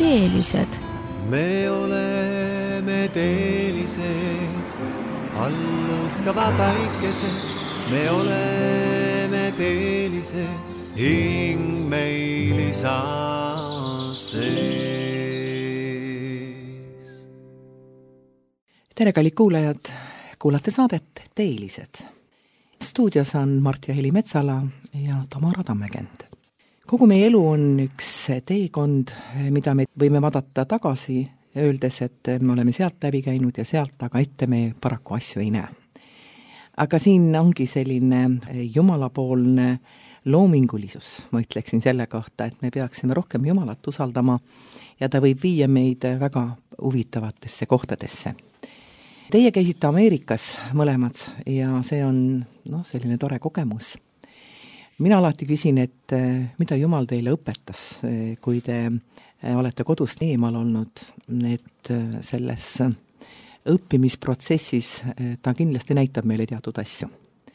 teelised. Me oleme teelised, allõskava päikesed. Me oleme teelised, hing meil isa sees. Tere, kallid kuulajad, kuulate saadet Teelised. Stuudios on Mart ja Heli Metsala ja Tamara Tammekend. Kogu meie elu on üks teekond, mida me võime vaadata tagasi, öeldes, et me oleme sealt läbi käinud ja sealt, aga ette me paraku asju ei näe. Aga siin ongi selline jumalapoolne loomingulisus, ma ütleksin selle kohta, et me peaksime rohkem Jumalat usaldama ja ta võib viia meid väga huvitavatesse kohtadesse. Teie käisite Ameerikas mõlemad ja see on selline tore kogemus. Mina alati küsin, et mida Jumal teile õpetas, kui te olete kodust eemal olnud, et selles õppimisprotsessis ta kindlasti näitab meile teatud asju.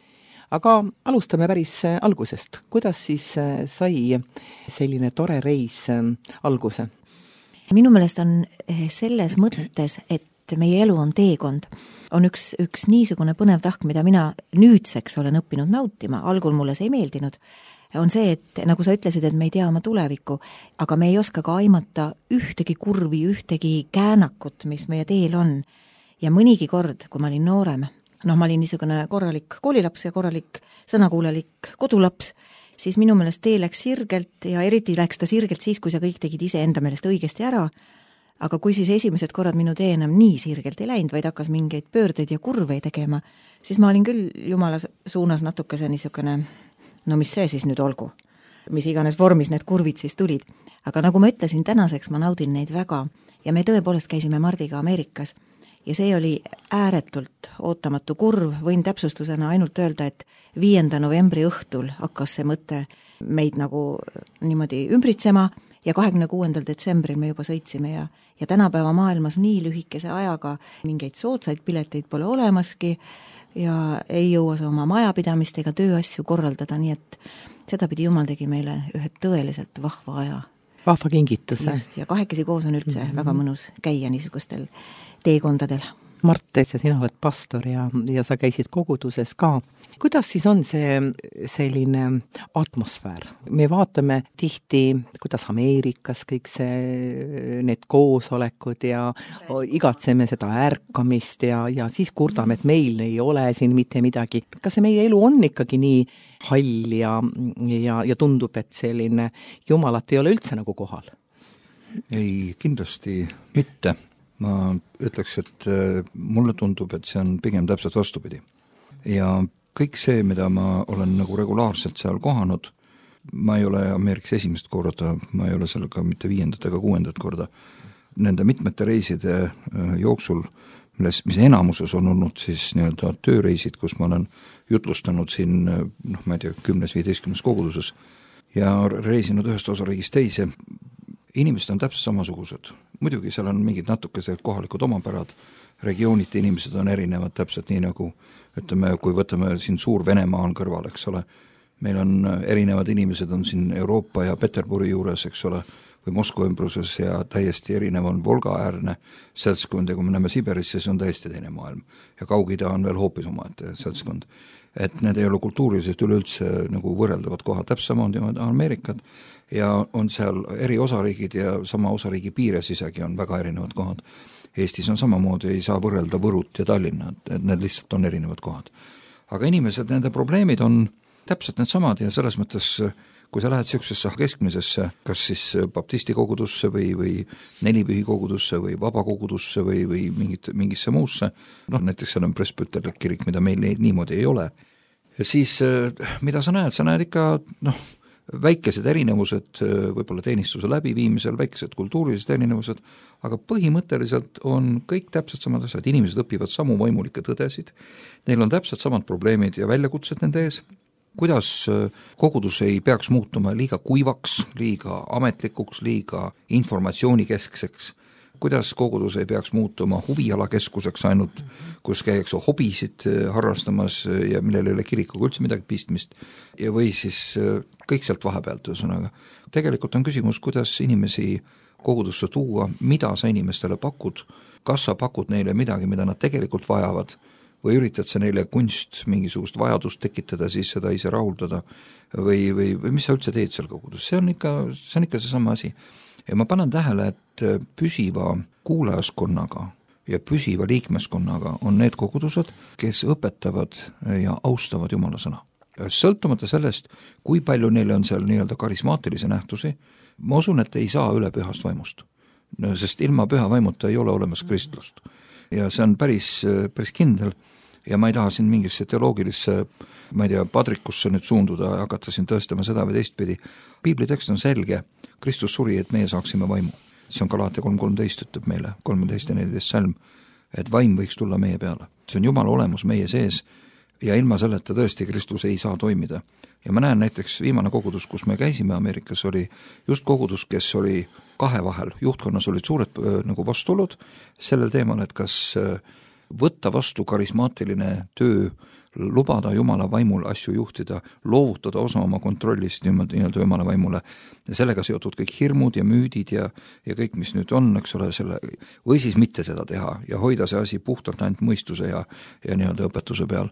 Aga alustame päris algusest. Kuidas siis sai selline tore reis alguse? Minu meelest on selles mõttes, et meie elu on teekond. On üks niisugune põnev tahk, mida mina nüüdseks olen õppinud nautima, algul mulle see ei meeldinud, on see, et nagu sa ütlesid, et me ei tea oma tulevikku, aga me ei oska ka aimata ühtegi kurvi, ühtegi käänakut, mis meie teel on. Ja mõnigi kord, kui ma olin noorem, ma olin niisugune korralik koolilaps ja korralik sõnakuulelik kodulaps, siis minu meelest tee läks sirgelt ja eriti läks ta sirgelt siis, kui sa kõik tegid ise enda meelest õigesti ära. Aga kui siis esimesed korrad minu tee enam nii sirgelt ei läinud, vaid hakkas mingeid pöördeid ja kurveid tegema, siis ma olin küll Jumala suunas natukese niisugune, mis see siis nüüd olgu, mis iganes vormis need kurvid siis tulid. Aga nagu ma ütlesin, tänaseks ma naudin neid väga ja me tõepoolest käisime Mardiga Ameerikas ja see oli ääretult ootamatu kurv, võin täpsustusena ainult öelda, et 5. novembri õhtul hakkas see mõte meid nagu niimoodi ümbritsema ja 26. detsembril me juba sõitsime ja tänapäeva maailmas nii lühikese ajaga mingeid soodsaid pileteid pole olemaski ja ei jõua sa oma majapidamist ega tööasju korraldada, nii et seda pidi Jumal tegi meile ühe tõeliselt vahva aja. Vahva kingituse. Just, ja kahekesi koos on üldse väga mõnus käia niisugustel teekondadel. Mart, sina oled pastor ja sa käisid koguduses ka. Kuidas siis on see selline atmosfäär? Me vaatame tihti, kuidas Ameerikas kõik need koosolekud ja igatseme seda ärkamist ja siis kurdame, et meil ei ole siin mitte midagi. Kas see meie elu on ikkagi nii hall ja tundub, et selline Jumalat ei ole üldse nagu kohal? Ei, kindlasti mitte. Ma ütleks, et mulle tundub, et see on pigem täpselt vastupidi. Ja kõik see, mida ma olen nagu regulaarselt seal kohanud, ma ei ole Ameerikas esimest korda, ma ei ole sellega mitte 5. ega 6. korda. Nende mitmete reiside jooksul, mis enamuses on olnud siis nii-öelda tööreisid, kus ma olen jutlustanud siin, ma ei tea, 10-15 koguduses ja reisinud ühest osariigist teise. Inimesed on täpselt samasugused. Muidugi seal on mingid natukesed kohalikud omapärad, regiooniti inimesed on erinevad täpselt nii nagu, ütleme, kui võtame siin suur Venemaa on kõrval, eks ole. Meil on erinevad inimesed on siin Euroopa ja Peterburi juures, eks ole, või Moskva ümbruses ja täiesti erinev on Volga-äärne seltskond ja kui me näeme Sibirisse, see on täiesti teine maailm. Ja Kaug-Ida on veel hoopis omaette seltskond. Et need ei ole kultuuriliselt üleüldse nagu võrreldavad kohad, täpselt sama on Ameerikad ja on seal eri osariigid ja sama osariigi piires isegi on väga erinevad kohad. Eestis on samamoodi, ei saa võrrelda Võrut ja Tallinna, et need lihtsalt on erinevad kohad. Aga inimesed, nende probleemid on täpselt need samad ja selles mõttes, kui sa lähed siuksesse keskmisesse, kas siis baptisti kogudusse või nelipühi kogudusse või vabakogudusse või mingisse muusse, näiteks seal on presbüterlik kirik, mida meil niimoodi ei ole. Ja siis, mida sa näed ikka, väikesed erinevused võib-olla teenistuse läbiviimisel, väikesed kultuurilised erinevused, aga põhimõtteliselt on kõik täpselt samad asjad, inimesed õpivad samu vaimulikke tõdesid, neil on täpselt samad probleemid ja väljakutsed nende ees, kuidas kogudus ei peaks muutuma liiga kuivaks, liiga ametlikuks, liiga informatsioonikeskseks, kuidas kogudus ei peaks muutuma huvialakeskuseks ainult, kus käiakse hobisid harrastamas ja millel ei ole kirikuga üldse midagi pistmist ja või siis kõik sealt vahepealt ühesõnaga. Tegelikult on küsimus, kuidas inimesi kogudusse tuua, mida sa inimestele pakud, kas sa pakud neile midagi, mida nad tegelikult vajavad, või üritad sa neile kunst mingisugust vajadust tekitada, siis seda ise rahuldada, või mis sa üldse teed seal kogudus, see on ikka seesama asi. Ja ma panen tähele, et püsiva kuulajaskonnaga ja püsiva liikmeskonnaga on need kogudused, kes õpetavad ja austavad Jumala sõna. Sõltumata sellest, kui palju neil on seal nii-öelda karismaatilisi nähtusi, ma usun, et ei saa üle pühast vaimust. Sest ilma püha vaimuta ei ole olemas kristlust. Ja see on päris kindel ja ma ei taha siin mingisse teoloogilisse, ma ei tea, padrikusse nüüd suunduda ja hakata siin tõestama seda või teistpidi. Piiblitekst on selge, Kristus suri, et meie saaksime vaimu. See on Galaatia 3.13 ütleb meile, 13 ja 14 salm, et vaim võiks tulla meie peale. See on Jumala olemus meie sees ja ilma selleta tõesti Kristus ei saa toimida. Ja ma näen näiteks viimane kogudus, kus me käisime Ameerikas, oli just kogudus, kes oli kahe vahel. Juhtkonnas olid suured nagu vastulud sellel teemal, et kas võtta vastu karismaatiline töö, lubada Jumala vaimul asju juhtida, loovutada osa oma kontrollist nii-öelda Jumala vaimule. Ja sellega seotud kõik hirmud ja müüdid ja kõik, mis nüüd on, eks ole, või siis mitte seda teha ja hoida see asi puhtalt ainult mõistuse ja nii-öelda õpetuse peal.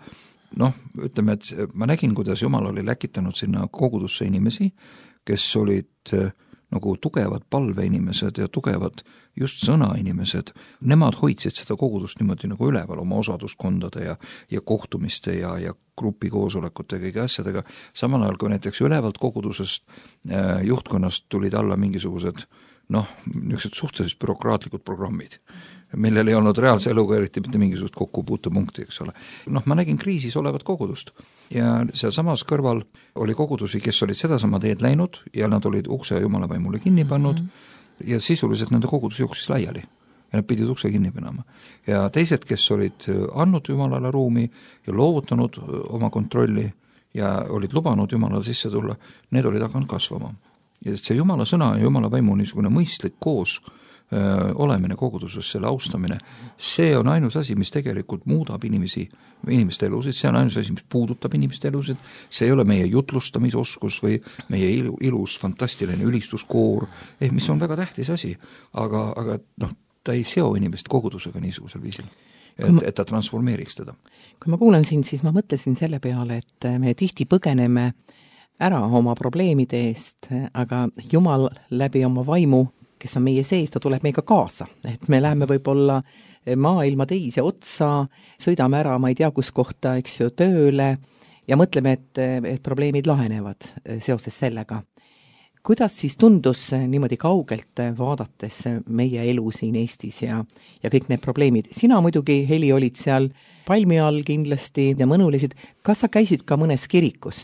Ütleme, et ma nägin, kuidas Jumal oli läkitanud sinna kogudusse inimesi, kes olid nagu tugevad palveinimesed ja tugevad just sõnainimesed, nemad hoidsid seda kogudust niimoodi nagu üleval oma osaduskondade ja kohtumiste ja grupikoosolekute kõige asjadega, samal ajal kui näiteks ülevalt kogudusest juhtkonnast tulid alla mingisugused niisugused suhteliselt bürokraatlikud programmid, millel ei olnud reaalse eluga eriti mitte mingisugust kokkupuutepunkti, eks ole. Ma nägin kriisis olevat kogudust ja seal samas kõrval oli kogudusi, kes olid sedasama teed läinud ja nad olid ukse Jumala vaimule kinni pannud ja sisuliselt nende kogudus jooksis laiali ja nad pidid ukse kinni panema. Ja teised, kes olid andnud Jumalale ruumi ja loovutanud oma kontrolli ja olid lubanud Jumalale sisse tulla, need olid hakanud kasvama. Ja see Jumala sõna ja Jumala vaimu niisugune mõistlik koos olemine koguduses, selle austamine, see on ainus asi, mis tegelikult muudab inimeste elusid, see on ainus asi, mis puudutab inimeste elusid, see ei ole meie jutlustamisoskus või meie ilus fantastiline ülistuskoor, mis on väga tähtis asi, aga ta ei seo inimest kogudusega niisugusel viisil, et ta transformeeriks teda. Kui ma kuulan sind, siis ma mõtlesin selle peale, et me tihti põgeneme ära oma probleemide eest, aga Jumal läbi oma vaimu, kes on meie sees, ta tuleb meiega kaasa, et me läheme võib-olla maailma teise otsa, sõidame ära, ma ei tea, kus kohta, eks ju, tööle ja mõtleme, et probleemid lahenevad seoses sellega. Kuidas siis tundus niimoodi kaugelt vaadates meie elu siin Eestis ja kõik need probleemid? Sina muidugi, Heli, olid seal palmi all kindlasti ja mõnulisid. Kas sa käisid ka mõnes kirikus?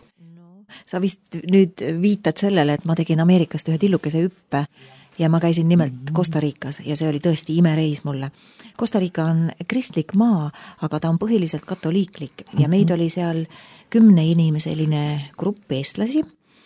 Sa vist nüüd viitad sellele, et ma tegin Ameerikast ühe tillukese hüppe ja ma käisin nimelt Costa Ricas ja see oli tõesti imereis mulle. Costa Rica on kristlik maa, aga ta on põhiliselt katoliiklik ja meid oli seal 10 inimeseline grupp eestlasi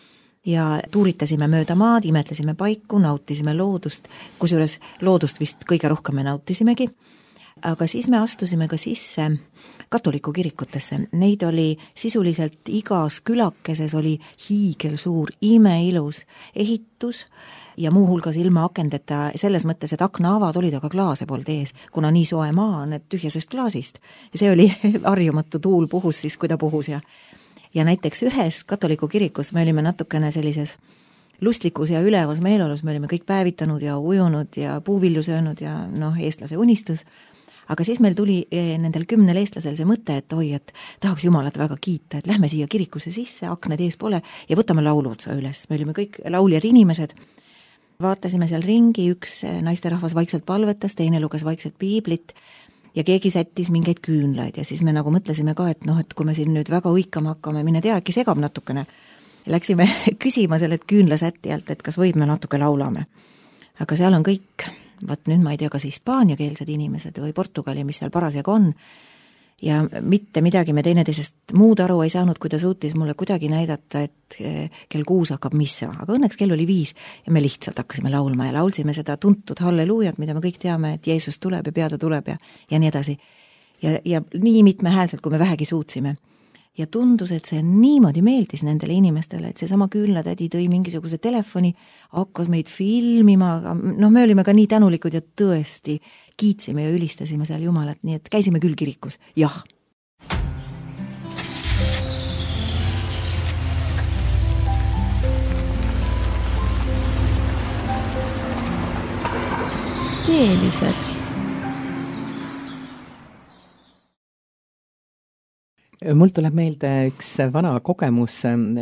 ja tuuritasime mööda maad, imetlesime paiku, nautisime loodust, kusjuures loodust vist kõige rohkem me nautisimegi. Aga siis me astusime ka sisse katoliku kirikutesse. Neid oli sisuliselt igas külakeses oli hiigelsuur, imeilus ehitus ja muuhulgas ilma akendeta selles mõttes, et aknaavad olid aga klaase poolt ees, kuna nii soe maa on, et tühjasest klaasist. Ja see oli harjumatu tuul puhus siis, kui ta puhus. Ja näiteks ühes katoliku kirikus me olime natukene sellises lustlikus ja ülevas meeleolus, me olime kõik päevitanud ja ujunud ja puuvilju söönud ja eestlase unistus. Aga siis meil tuli nendel 10 eestlasel see mõte, et et tahaks Jumalat väga kiita, et lähme siia kirikusse sisse, akned ees pole ja võtame lauluotsa üles. Me olime kõik lauljad inimesed, vaatasime seal ringi, üks naisterahvas vaikselt palvetas, teine luges vaikselt piiblit ja keegi sättis mingeid küünlaid ja siis me nagu mõtlesime ka, et kui me siin nüüd väga uikama hakkame, mine tea, äkki segab natukene. Läksime küsima sellelt küünlasättijalt, et kas võib me natuke laulame. Aga seal on kõik, nüüd ma ei tea, kas hispaaniakeelsed inimesed või Portugali, mis seal parasjagu on, ja mitte midagi me teineteisest muud aru ei saanud, kui ta suutis mulle kuidagi näidata, et kell 6 hakkab missa, aga õnneks kell oli 5 ja me lihtsalt hakkasime laulma ja laulsime seda tuntud halleluujat, mida me kõik teame, et Jeesus tuleb ja pea ta tuleb ja nii edasi. Ja nii mitmehäälselt, kui me vähegi suutsime. ja tundus, et see niimoodi meeldis nendele inimestele, et seesama küünlatädi tõi mingisuguse telefoni, hakkas meid filmima, aga me olime ka nii tänulikud ja tõesti kiitsime ja ülistasime seal Jumalat, nii et käisime küll kirikus, jah. Teelised. Mul tuleb meelde üks vana kogemus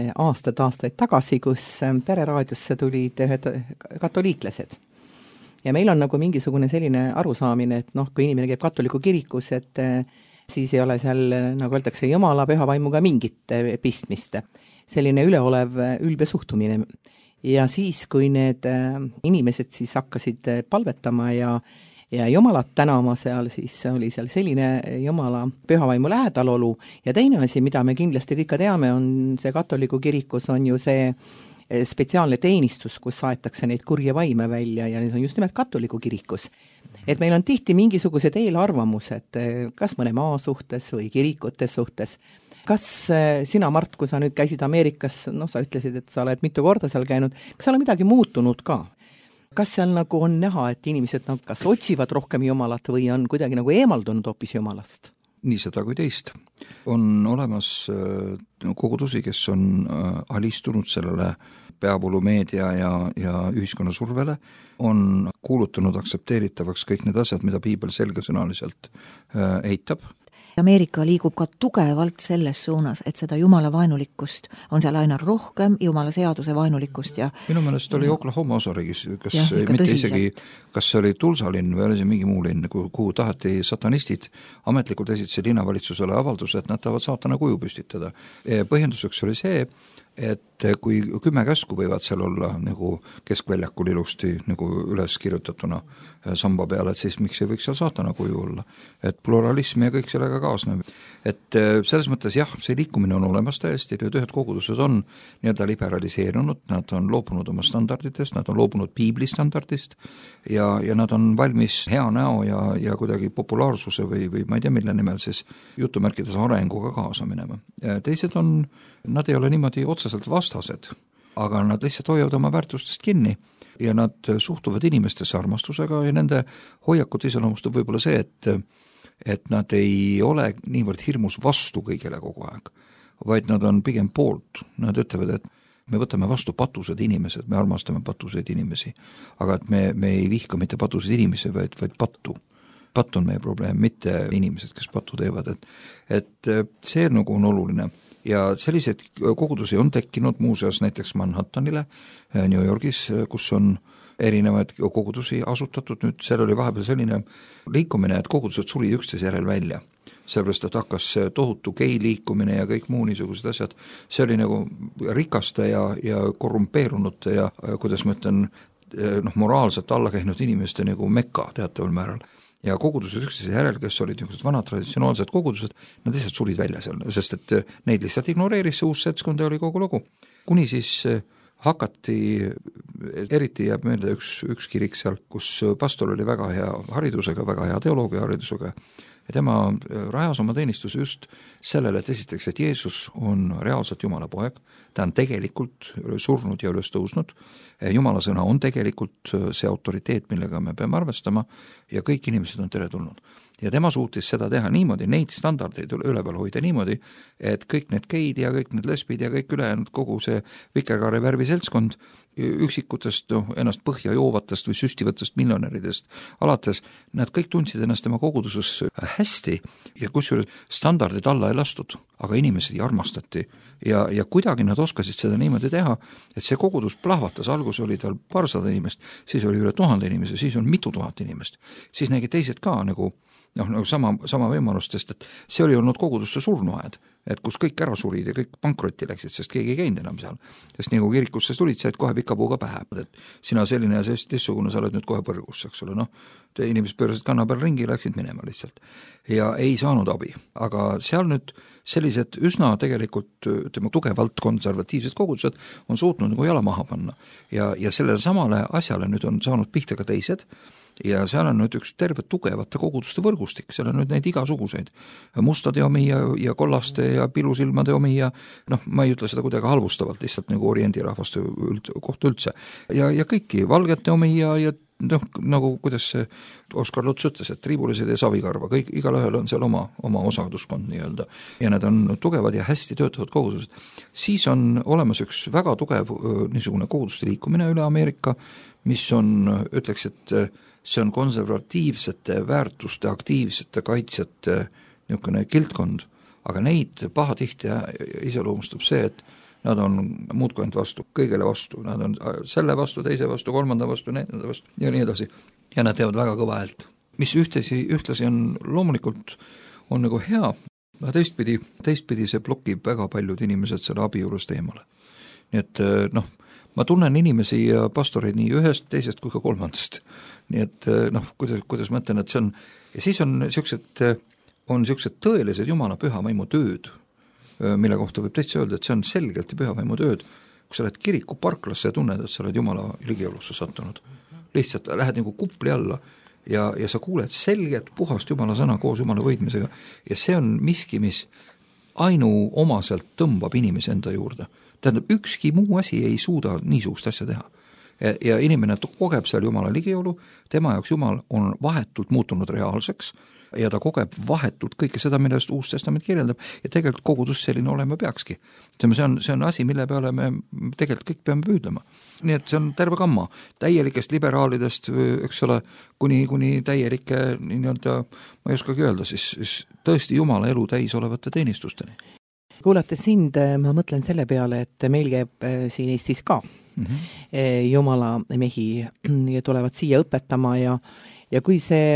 aastaid tagasi, kus pereraadiosse tulid ühed katoliiklased. Ja meil on nagu mingisugune selline arusaamine, et kui inimene käib katoliku kirikus, et siis ei ole seal, nagu öeldakse, Jumala püha vaimuga mingit pistmist. Selline üleolev ülbe suhtumine. Ja siis, kui need inimesed siis hakkasid palvetama ja Jumalat tänama seal, siis oli seal selline Jumala pühavaimu lähedalolu. Ja teine asi, mida me kindlasti kõik teame, on see katoliku kirikus on ju see spetsiaalne teenistus, kus saetakse neid kurje vaime välja ja need on just nimelt katoliku kirikus. Et meil on tihti mingisugused eelarvamused, kas mõne maa suhtes või kirikute suhtes. Kas sina, Mart, kui sa nüüd käisid Ameerikas, sa ütlesid, et sa oled mitu korda seal käinud, kas seal on midagi muutunud ka? Kas seal nagu on näha, et inimesed kas otsivad rohkem Jumalat või on kuidagi nagu eemaldunud hoopis Jumalast? Nii seda kui teist. On olemas kogudusi, kes on alistunud sellele peavoolumeedia ja ühiskonna survele, on kuulutanud aksepteeritavaks kõik need asjad, mida piibel selgesõnaliselt eitab. Ameerika liigub ka tugevalt selles suunas, et seda Jumala vaenulikkust on seal aina rohkem, Jumala seaduse vaenulikkust ja minu meelest oli Oklahoma osariigis, mitte isegi, kas see oli Tulsalinn või oli see mingi muu linn, kuhu taheti satanistid ametlikult esitasid linnavalitsusele avalduse, et nad tahavad saatana kuju püstitada. Põhjenduseks oli see, et kui 10 käsku võivad seal olla nagu keskväljakul ilusti nagu üles kirjutatuna samba peale, et siis miks ei võiks seal saatana kuju olla. Et pluralism ja kõik sellega kaasneb. Et selles mõttes jah, see liikumine on olemas täiesti, need ühed kogudused on nii-öelda liberaliseerunud, nad on loobunud oma standarditest, nad on loobunud piibli standardist ja nad on valmis hea näo ja kuidagi populaarsuse või ma ei tea, mille nimel siis jutumärkides arenguga kaasa minema. Teised on, nad ei ole niimoodi otseselt vastased, aga nad lihtsalt hoiavad oma väärtustest kinni ja nad suhtuvad inimestesse armastusega ja nende hoiakut iseloomustab võib-olla see, et nad ei ole niivõrd hirmus vastu kõigele kogu aeg, vaid nad on pigem poolt. Nad ütlevad, et me võtame vastu patused inimesed, me armastame patuseid inimesi, aga et me ei vihka mitte patuseid inimesi, vaid pattu. Patt on meie probleem, mitte inimesed, kes pattu teevad. Et see nagu on oluline. Ja sellised kogudusi on tekkinud muuseas näiteks Manhattanile New Yorgis, kus on erinevaid kogudusi asutatud. Nüüd seal oli vahepeal selline liikumine, et kogudused suri üksteise järel välja. Sellepärast, et hakkas tohutu gei liikumine ja kõik muu niisugused asjad. See oli nagu rikaste ja korrumpeerunute ja kuidas ma ütlen, moraalselt alla käinud inimeste nagu mekka teataval määral. Ja kogudused üksteise järel, kes olid niisugused vanad traditsionaalsed kogudused, nad lihtsalt surid välja seal, sest et neid lihtsalt ignoreeris see uus seltskond ja oli kogu lugu. Kuni siis hakati, eriti jääb meelde üks kirik seal, kus pastor oli väga hea haridusega, väga hea teoloogia haridusega ja tema rajas oma teenistuse just sellele, et esiteks, et Jeesus on reaalselt Jumala poeg, ta on tegelikult surnud ja üles tõusnud, Jumala sõna on tegelikult see autoriteet, millega me peame arvestama ja kõik inimesed on teretulnud. Ja tema suutis seda teha niimoodi, neid standardeid üleval hoida niimoodi, et kõik need geid ja kõik need lesbid ja kõik ülejäänud kogu see vikerkaare värvi seltskond üksikutest ennast põhja joovatest või süstivatest miljonäridest alates, nad kõik tundsid ennast tema koguduses hästi ja kusjuures standardid alla ei lastud, aga inimesed armastati ja kuidagi nad oskasid seda niimoodi teha, et see kogudus plahvatas, algus oli tal paarsada inimest, siis oli üle 1000 inimese, siis on mitu tuhat inimest, siis nägid teised ka nagu sama võimalustest, et see oli olnud koguduste surnuaed, et kus kõik ära surid ja kõik pankrotti läksid, sest keegi ei käinud enam seal. Sest nagu kirikusse tulid, said kohe pika puuga pähe, et sina selline ja teistsugune, sa oled nüüd kohe põrgus, eks ole, inimesed pöörasid kanna peal ringi, läksid minema lihtsalt. Ja ei saanud abi, aga seal nüüd sellised üsna tegelikult tugevalt konservatiivsed kogudused on suutnud nagu jala maha panna ja sellele samale asjale nüüd on saanud pihta ka teised ja seal on nüüd üks terve tugevate koguduste võrgustik, seal on nüüd neid igasuguseid, mustade omi ja kollaste ja pilusilmade omi ja noh, ma ei ütle seda kuidagi halvustavalt, lihtsalt nagu oriendirahvaste kohta üldse, ja kõiki valgete omi ja noh, nagu kuidas see Oskar Luts ütles, et triibulised ja savikarva, kõik, igalühel on seal oma osaduskond nii-öelda ja need on tugevad ja hästi töötavad kogudused. Siis on olemas üks väga tugev niisugune koguduste liikumine üle Ameerika, mis on, ütleks, et see on konservatiivsete väärtuste, aktiivsete kaitsjate niisugune kildkond, aga neid pahatihti iseloomustab see, et nad on muudkui ainult vastu, kõigele vastu, nad on selle vastu, teise vastu, kolmanda vastu, neljanda vastu ja nii edasi. Ja nad teevad väga kõva häält, mis ühtlasi on loomulikult on nagu hea, aga teistpidi see blokib väga paljud inimesed selle abi juurest eemale. Nii et noh, ma tunnen inimesi ja pastoreid nii ühest, teisest kui ka kolmandast. Nii et noh, kuidas ma ütlen, et see on, ja siis on niisugused tõelised Jumala püha vaimu tööd, mille kohta võib täitsa öelda, et see on selgelt püha vaimu tööd, kui sa lähed kiriku parklasse ja tunned, et sa oled Jumala ligiolusse sattunud. Lihtsalt lähed nagu kupli alla ja sa kuuled selget puhast Jumala sõna koos Jumala võidmisega ja see on miski, mis ainuomaselt tõmbab inimese enda juurde. Tähendab, ükski muu asi ei suuda niisugust asja teha. Ja inimene kogeb seal Jumala ligiolu, tema jaoks Jumal on vahetult muutunud reaalseks ja ta kogeb vahetult kõike seda, millest Uus Testament kirjeldab ja tegelikult kogudus selline olema peakski. See on asi, mille peale me tegelikult kõik peame püüdlema. Nii et see on terve kamma täielikest liberaalidest, eks ole, kuni täielike, nii-öelda, ma ei oskagi öelda, siis tõesti Jumala elu täis olevate teenistusteni. Kuulates sind, ma mõtlen selle peale, et meil käib siin Eestis ka Jumala mehi tulevad siia õpetama ja kui see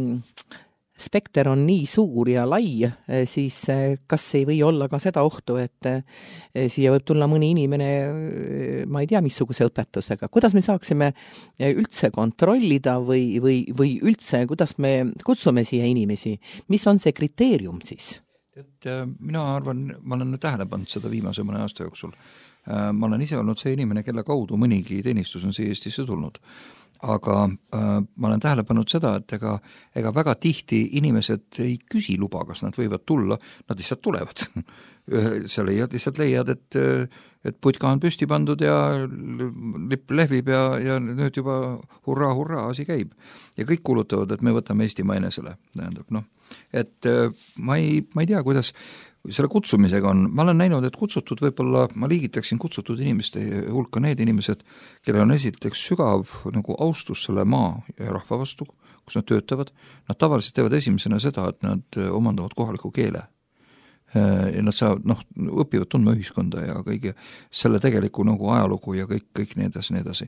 spekter on nii suur ja lai, siis kas ei või olla ka seda ohtu, et siia võib tulla mõni inimene, ma ei tea, missuguse õpetusega. Kuidas me saaksime üldse kontrollida või üldse, kuidas me kutsume siia inimesi? Mis on see kriteerium siis? Mina arvan, ma olen nüüd tähele pannud seda viimase mõne aasta jooksul. Ma olen ise olnud see inimene, kelle kaudu mõnigi teenistus on siia Eestisse tulnud. Aga ma olen tähele pannud seda, et ega väga tihti inimesed ei küsi luba, kas nad võivad tulla, nad lihtsalt tulevad. Sa lihtsalt leiad, et putka on püsti pandud ja lipp lehvib ja nüüd juba hurraa, asi käib. Ja kõik kuulutavad, et me võtame Eesti mainesele. Tähendab, noh, et ma ei tea, kuidas selle kutsumisega on, ma olen näinud, et kutsutud võib-olla, ma liigitaksin kutsutud inimeste hulka need inimesed, kellel on esiteks sügav nagu austus selle maa ja rahva vastu, kus nad töötavad. Nad tavaliselt teevad esimesena seda, et nad omandavad kohaliku keele. Ja nad õpivad tundma ühiskonda ja kõige selle tegeliku nagu ajalugu ja kõik nii edasi.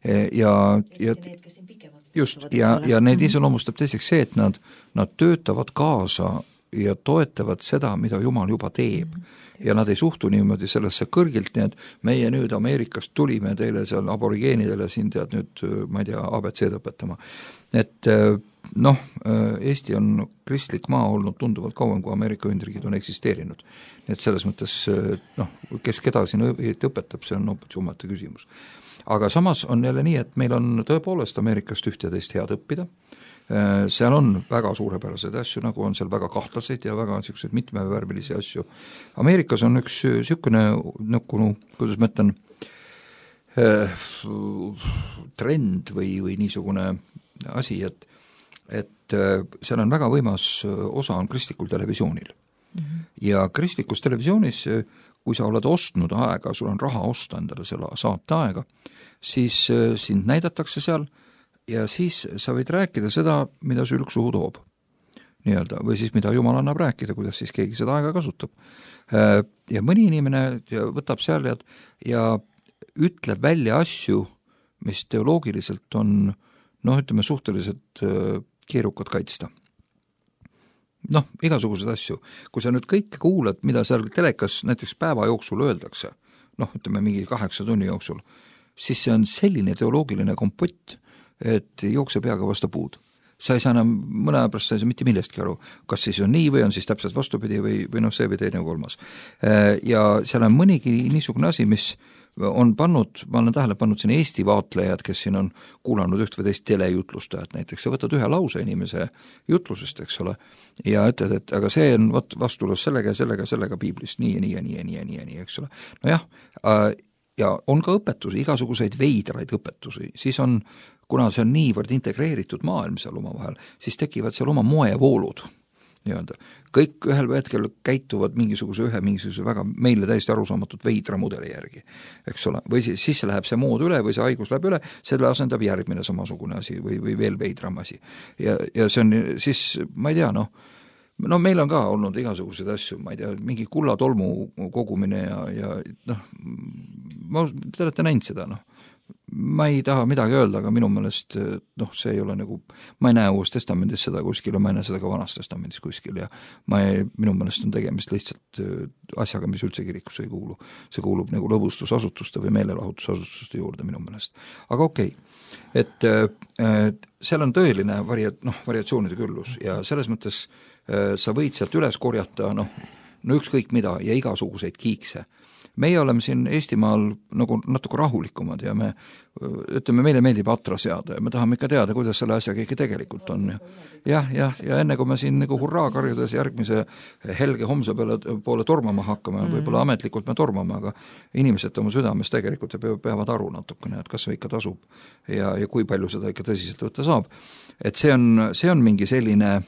Ja neid iseloomustab teiseks see, et nad töötavad kaasa ja toetavad seda, mida Jumal juba teeb. Ja nad ei suhtu niimoodi sellesse kõrgilt, nii et meie nüüd Ameerikast tulime teile seal aborigeenidele siin tead nüüd, ma ei tea, ABC-d õpetama. Et Eesti on kristlik maa olnud tunduvalt kauem, kui Ameerika Ühendriigid on eksisteerinud. Nii et selles mõttes, kes keda siin õpetab, see on hoopis omaette küsimus. Aga samas on jälle nii, et meil on tõepoolest Ameerikast üht ja teist head õppida. Seal on väga suurepärased asju, nagu on seal väga kahtlaseid ja väga niisuguseid mitmevärvilisi asju. Ameerikas on üks niisugune, kuidas ma ütlen, trend või niisugune asi, et seal on väga võimas osa on kristlikul televisioonil. Ja kristlikus televisioonis, kui sa oled ostnud aega, sul on raha osta endale selle saate aega, siis sind näidatakse seal ja siis sa võid rääkida seda, mida sülg suhu toob. Nii-öelda, või siis mida Jumal annab rääkida, kuidas siis keegi seda aega kasutab. Ja mõni inimene võtab seal ja ütleb välja asju, mis teoloogiliselt on, ütleme, suhteliselt keerukad kaitsta. Igasugused asju. Kui sa nüüd kõike kuulad, mida seal telekas näiteks päeva jooksul öeldakse, ütleme mingi 8 tunni jooksul, siis see on selline teoloogiline kompott, et jookse peaga vasta puud. Sa ei saa enam mõne aja pärast mitte millestki aru, kas siis on nii või on siis täpselt vastupidi või see või teine kolmas. Ja seal on mõnigi niisugune asi, mis on pannud, ma olen tähele pannud siin Eesti vaatlejad, kes siin on kuulanud üht või teist telejutlustajat näiteks, sa võtad ühe lause inimese jutlusest, eks ole, ja ütled, et aga see on vastuolus sellega piiblist, nii, eks ole. Nojah, ja on ka õpetusi, igasuguseid veidraid õpetusi, siis on, kuna see on niivõrd integreeritud maailm seal oma vahel, siis tekivad seal oma moevoolud. Kõik ühel hetkel käituvad mingisuguse väga meile täiesti arusaamatut veidra mudeli järgi, eks ole, või siis läheb see mood üle või see haigus läheb üle, selle asendab järgmine samasugune asi või veel veidram asi. Ja see on siis, ma ei tea, no meil on ka olnud igasuguseid asju, ma ei tea, mingi kullatolmu kogumine ja te olete näinud seda, ma ei taha midagi öelda, aga minu meelest see ei ole nagu, ma ei näe Uues Testamendis seda kuskil ja ma ei näe seda ka Vanas Testamendis kuskil ja minu meelest on tegemist lihtsalt asjaga, mis üldse kirikusse ei kuulu. See kuulub nagu lõbustusasutuste või meelelahutusasutuste juurde minu meelest. Aga okei, et seal on tõeline variatsioonide küllus ja selles mõttes sa võid sealt üles korjata ükskõik mida ja igasuguseid kiikse. Meie oleme siin Eestimaal nagu natuke rahulikumad ja meile meeldib atra seada ja me tahame ikka teada, kuidas selle asjaga ikka tegelikult on. Ja enne kui me siin nagu hurraa karjudes järgmise helge homse poole tormama hakkame, võib-olla ametlikult me tormame, aga inimesed oma südames tegelikult peavad aru natukene, et kas see ikka tasub ja kui palju seda ikka tõsiselt võtta saab. Et see on mingi selline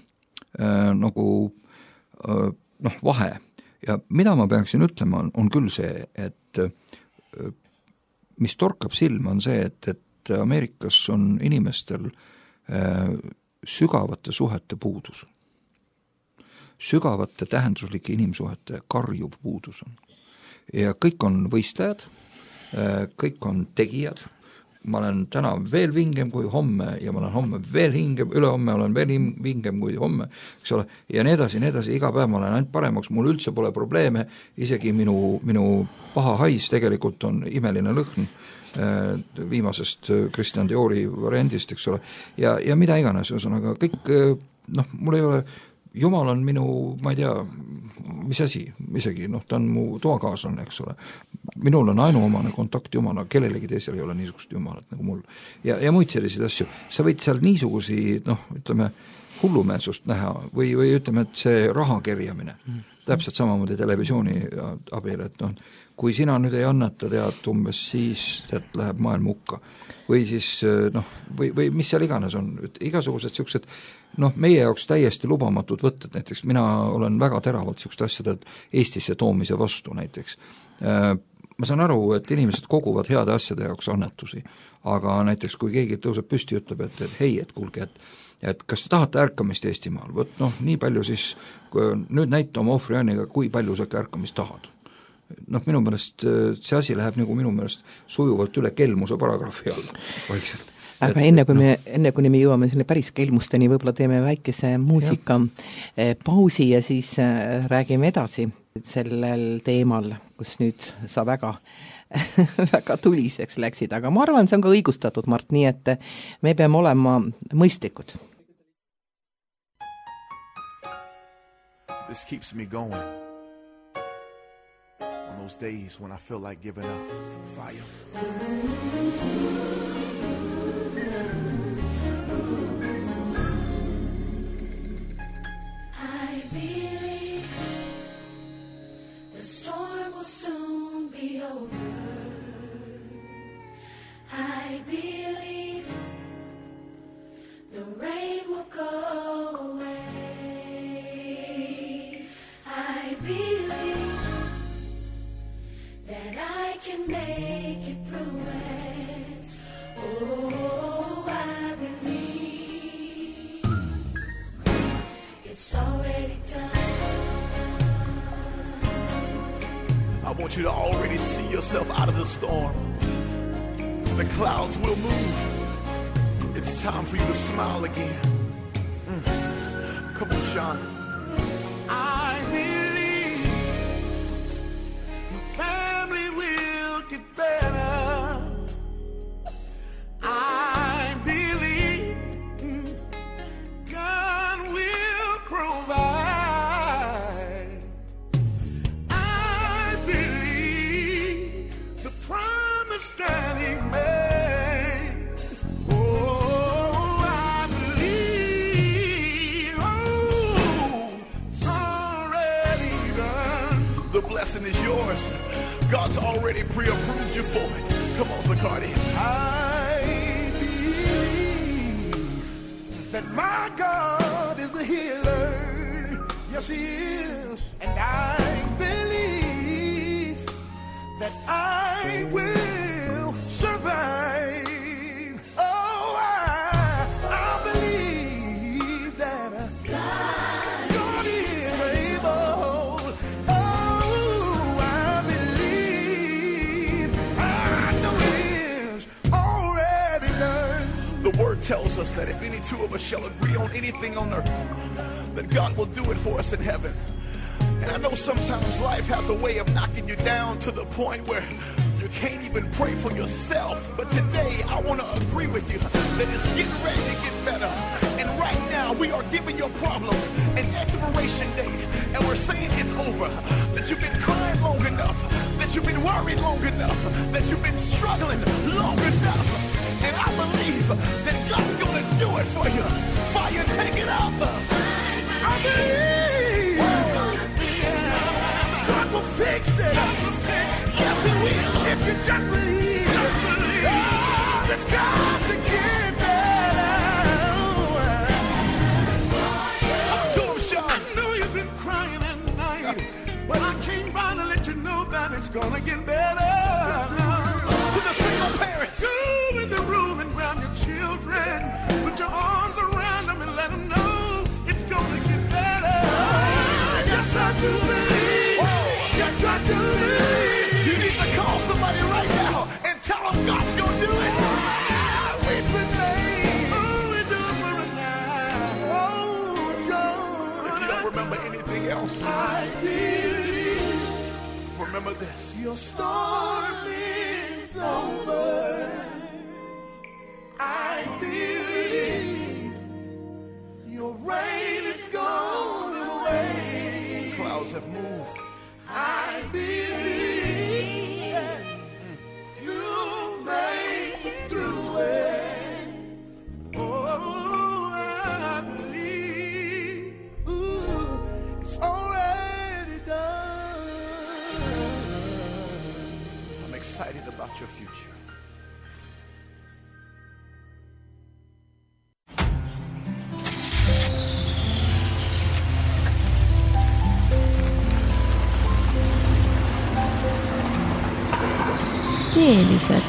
vahe. Ja mida ma peaksin ütlema, on küll see, et mis torkab silma on see, et Ameerikas on inimestel sügavate suhete puudus. Sügavate tähenduslike inimsuhete karjuv puudus on. Ja kõik on võistlejad, kõik on tegijad, ma olen täna veel vingem kui homme ja ma olen homme veel hingem, ülehomme olen veel vingem kui homme, eks ole, ja nii edasi, iga päev ma olen ainult paremaks, mul üldse pole probleeme, isegi minu paha hais tegelikult on imeline lõhn viimasest Christian Diori variandist, eks ole, ja mida iganes, ühesõnaga kõik, mul ei ole, Jumal on minu, ma ei tea, mis asi, isegi, ta on mu toakaaslane, eks ole. Minul on ainuomane kontakt Jumala, kellelegi teisel ei ole niisugust Jumalat nagu mul. Ja muid selliseid asju. Sa võid seal niisugusi, ütleme, hullumeelsust näha või ütleme, et see raha kerjamine. Täpselt samamoodi televisiooni abil, et kui sina nüüd ei annata tead umbes, siis läheb maailm hukka. Või siis, või mis seal iganes on, igasugused siuksed, meie jaoks täiesti lubamatud võtted, näiteks mina olen väga teravalt siukest asjade Eestisse toomise vastu näiteks. Ma saan aru, et inimesed koguvad heade asjade jaoks annetusi, aga näiteks kui keegi tõuseb püsti ja ütleb, et hei, et kuulge, et kas te tahate ärkamist Eestimaal, nii palju siis, nüüd näita oma ohvrianiga, kui palju sa ärkamist tahad. Minu meelest see asi läheb nagu minu meelest sujuvalt üle kelmuse paragrahvi alla vaikselt. Aga enne kui me jõuame selle päris kelmusteni, võib-olla teeme väikese muusika pausi ja siis räägime edasi sellel teemal, kus nüüd sa väga tuliseks läksid, aga ma arvan, see on ka õigustatud, Mart, nii et me peame olema mõistlikud. This keeps me going on those days when I feel like giving up. Fire. I believe the storm will soon be over. I believe the rain will go away. I believe that I can make it through it. Oh, I believe it's already done. I want you to already see yourself out of the storm. The clouds will move. It's time for you to smile again. Come on, Sean. I believe the family will get better. I believe God will provide. I believe the promise God's already pre-approved you for it. Come on, Zacardi. I believe that my God is a healer. Yes, he is. And I believe that I will survive. Oh, I believe that God is able. Oh, I believe. I know it is already done. The word tells us that if any two of us shall agree on anything on earth, that God will do it for us in heaven. And I know sometimes life has a way of knocking you down to the point where you can't even pray for yourself. But today I want to agree with you that it's getting ready to get better. And right now we are giving your problems an expiration date. And we're saying it's over. That you've been crying long enough. That you've been worried long enough. That you've been struggling long enough. And I believe that God's going to do it for you. Fire, take it up. I believe God will fix it. Yes, he will. If you just believe. Oh, it's got to get better. Talk to him, Sean. I know you've been crying at night, but I came by to let you know that it's gonna get better. To the single parents, go in the room and grab your children. Put your arms around them and let them know it's gonna get better. Yes, I do believe. Yes, I do believe. You need to call somebody right now and tell them God's gonna do it. We've been made. Oh, we do it for a night. Oh, John. If you don't remember anything else, I believe. Remember this. Your storm is over. I believe. Your rain is gone away. Clouds have moved. I believe you'll make it through it. Oh, I believe it's already done. I'm excited about your future. Keelised.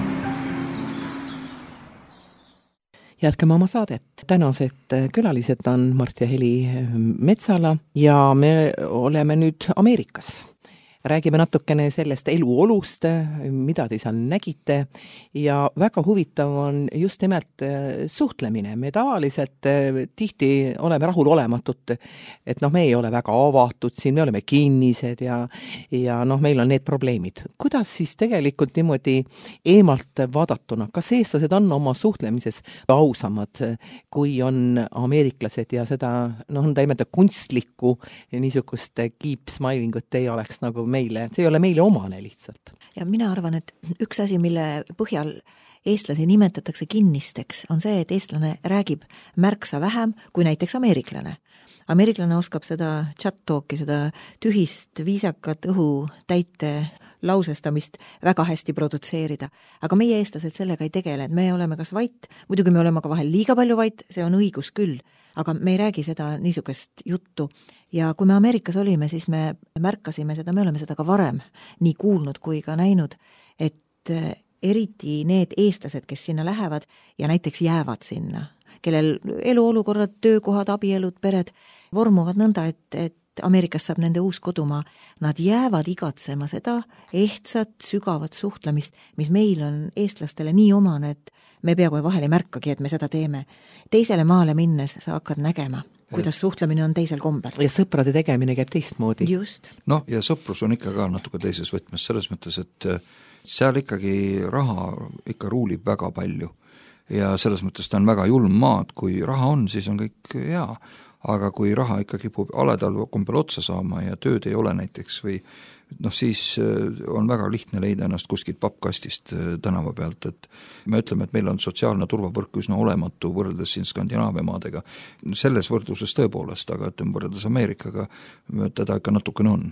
Jätkame oma saadet. Tänased külalised on Mart ja Heli Metsala ja me oleme nüüd Ameerikas. Räägime natukene sellest eluolust, mida te seal nägite ja väga huvitav on just nimelt suhtlemine. Me tavaliselt tihti oleme rahulolematud, et me ei ole väga avatud siin, me oleme kinnised ja meil on need probleemid. Kuidas siis tegelikult niimoodi eemalt vaadatuna, kas eestlased on oma suhtlemises ausamad, kui on ameeriklased ja seda, on ta imeta kunstlikku niisugust keep smilingut ei oleks nagu meile, see ei ole meile omane lihtsalt. Ja mina arvan, et üks asi, mille põhjal eestlasi nimetatakse kinnisteks, on see, et eestlane räägib märksa vähem kui näiteks ameeriklane. Ameeriklane oskab seda chat talki, seda tühist viisakat õhu täite lausestamist väga hästi produtseerida. Aga meie eestlased sellega ei tegele, et me oleme kas vait, muidugi me oleme ka vahel liiga palju vait, see on õigus küll, aga me ei räägi seda niisugust juttu. Ja kui me Ameerikas olime, siis me märkasime seda, me oleme seda ka varem nii kuulnud kui ka näinud, et eriti need eestlased, kes sinna lähevad ja näiteks jäävad sinna, kellel eluolukorrad, töökohad, abielud, pered vormuvad nõnda, et Ameerikas saab nende uus kodumaa, nad jäävad igatsema seda ehtsat, sügavat suhtlemist, mis meil on eestlastele nii omane, et me peaaegu vahel ei märkagi, et me seda teeme. Teisele maale minnes sa hakkad nägema, kuidas suhtlemine on teisel kombel. Ja sõprade tegemine käib teistmoodi. Just. Ja sõprus on ikka ka natuke teises võtmes, selles mõttes, et seal ikkagi raha ikka ruulib väga palju ja selles mõttes ta on väga julm maad, kui raha on, siis on kõik hea, aga kui raha ikka kipub aledal kombel otsa saama ja tööd ei ole näiteks või siis on väga lihtne leida ennast kuskilt pappkastist tänava pealt, et me ütleme, et meil on sotsiaalne turvavõrk üsna olematu võrreldes siin Skandinaavia maadega. Selles võrdluses tõepoolest, aga võrreldes Ameerikaga teda ikka natukene on.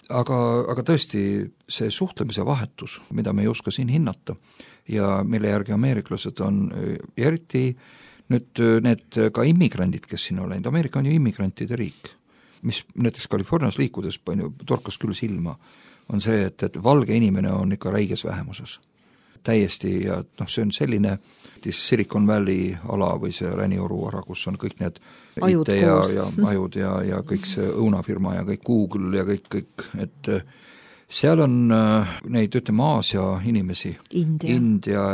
aga tõesti, see suhtlemise vahetus, mida me ei oska siin hinnata ja mille järgi ameeriklased on, eriti nüüd need ka immigrandid, kes siin on läinud, Ameerika on ju immigrantide riik, mis näiteks Californias liikudes torkas küll silma, on see, et valge inimene on ikka räiges vähemuses. Täiesti ja see on selline Silicon Valley ala või see Länioru ala, kus on kõik need ajud IT ja ajud ja kõik see õunafirma ja kõik Google ja kõik, et seal on neid, ütleme, Aasia inimesi, India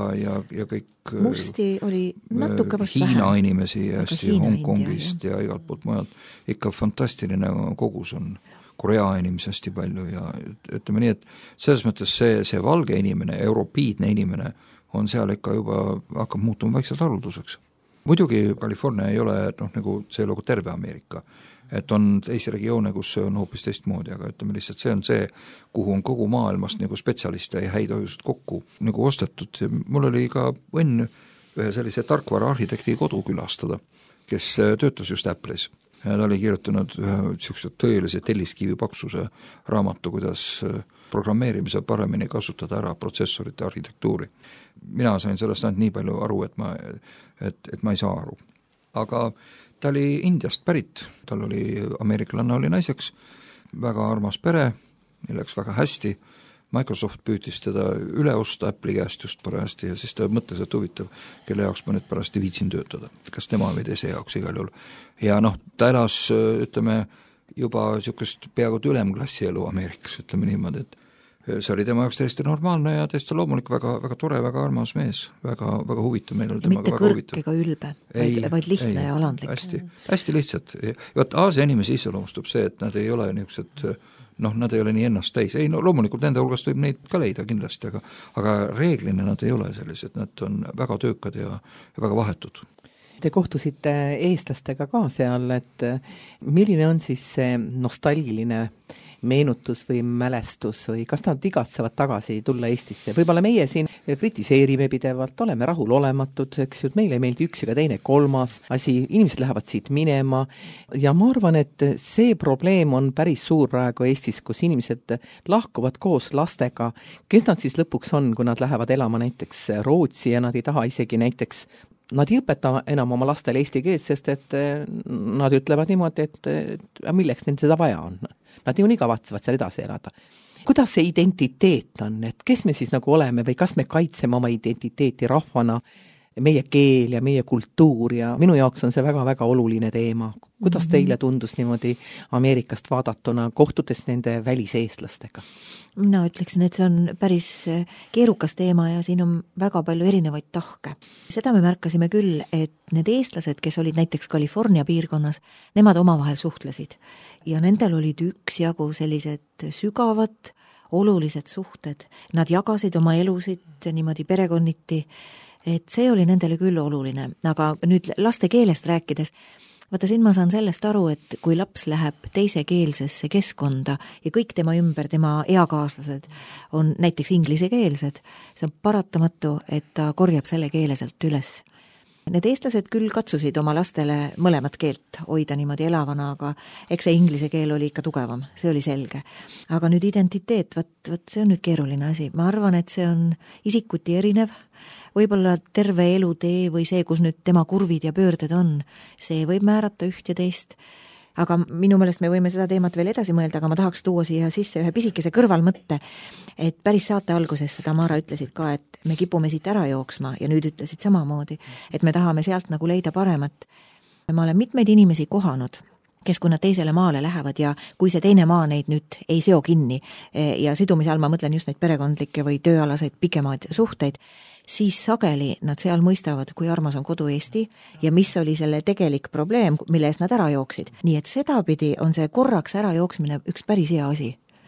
ja kõik musti oli natuke vast Hiina vähem. inimesi hästi Hongkongist ja igalt poolt mujalt, ikka fantastiline kogus on. Korea inimesi hästi palju ja ütleme nii, et selles mõttes see valge inimene, europiidne inimene on seal ikka juba hakkab muutuma vaikselt harulduseks. Muidugi California ei ole nagu see lugu terve Ameerika, et on teisi regioone, kus see on hoopis teistmoodi, aga ütleme lihtsalt see on see, kuhu on kogu maailmast nagu spetsialiste ja häid hoiused kokku nagu ostetud. Mul oli ka õnn ühe sellise tarkvara arhitekti kodu külastada, kes töötas just Apple'is. Ja ta oli kirjutanud ühe tõelise telliskivi paksuse raamatu, kuidas programmeerimise paremini kasutada ära protsessorite arhitektuuri. Mina sain sellest ainult nii palju aru, et ma ei saa aru. Aga ta oli Indiast pärit, tal oli ameeriklanna oli naiseks, väga armas pere, läks väga hästi. Microsoft püütis teda üle osta Apple'i käest just parajasti ja siis ta mõtles, et huvitav, kelle jaoks ma nüüd parajasti viitsin töötada. Kas tema või teise jaoks igal juhul. Ja ta elas, ütleme, juba niisugust peaaegu ülemklassi elu Ameerikas, ütleme niimoodi, et see oli tema jaoks täiesti normaalne ja täiesti loomulik, väga, väga tore, väga armas mees, väga, väga huvitav. Meil oli mitte kõrk ega ülbe, vaid lihtne ja alandlik. Hästi lihtsalt. Vaat Aasia inimesi iseloomustab see, et nad ei ole niisugused nad ei ole nii ennast täis. Ei, loomulikult nende hulgast võib neid ka leida kindlasti, aga reeglina nad ei ole sellised, nad on väga töökad ja väga vahetud. Te kohtusite eestlastega ka seal, et milline on siis see nostalgiline meenutus või mälestus või kas nad igatsevad tagasi tulla Eestisse? Võib-olla meie siin kritiseerime pidevalt, oleme rahulolematud, eks ju, meile ei meeldi üks ega teine kolmas asi, inimesed lähevad siit minema ja ma arvan, et see probleem on päris suur praegu Eestis, kus inimesed lahkuvad koos lastega, kes nad siis lõpuks on, kui nad lähevad elama näiteks Rootsi ja nad ei taha isegi näiteks nad ei õpeta enam oma lastele eesti keelt, sest et nad ütlevad niimoodi, et milleks neil seda vaja on. Nad ju nii kavatsevad seal edasi elada. Kuidas see identiteet on, et kes me siis nagu oleme või kas me kaitseme oma identiteeti rahvana, meie keel ja meie kultuur ja minu jaoks on see väga-väga oluline teema. Kuidas teile tundus niimoodi Ameerikast vaadatuna, kohtutes nende väliseestlastega? Mina ütleksin, et see on päris keerukas teema ja siin on väga palju erinevaid tahke. Seda me märkasime küll, et need eestlased, kes olid näiteks California piirkonnas, nemad omavahel suhtlesid ja nendel olid üksjagu sellised sügavad, olulised suhted. Nad jagasid oma elusid niimoodi perekonniti, et see oli nendele küll oluline, aga nüüd laste keelest rääkides, vaata siin ma saan sellest aru, et kui laps läheb teisekeelsesse keskkonda ja kõik tema ümber, tema eakaaslased on näiteks inglisekeelsed, see on paratamatu, et ta korjab selle keele sealt üles. Need eestlased küll katsusid oma lastele mõlemat keelt hoida niimoodi elavana, aga eks see inglise keel oli ikka tugevam, see oli selge. Aga nüüd identiteet, see on nüüd keeruline asi. Ma arvan, et see on isikuti erinev, võib-olla terve elutee või see, kus nüüd tema kurvid ja pöörded on, see võib määrata üht ja teist. Aga minu meelest me võime seda teemat veel edasi mõelda, aga ma tahaks tuua siia sisse ühe pisikese kõrvalmõtte, et päris saate alguses seda Tamara ütlesid ka, et me kipume siit ära jooksma ja nüüd ütlesid samamoodi, et me tahame sealt nagu leida paremat. Ma olen mitmeid inimesi kohanud, kes kui nad teisele maale lähevad ja kui see teine maa neid nüüd ei seo kinni ja sidumise all ma mõtlen just neid perekondlikke või tööalaseid pikemaid suhteid, siis sageli nad seal mõistavad, kui armas on kodu Eesti ja mis oli selle tegelik probleem, mille eest nad ära jooksid. Nii et sedapidi on see korraks ära jooksmine üks päris hea asi.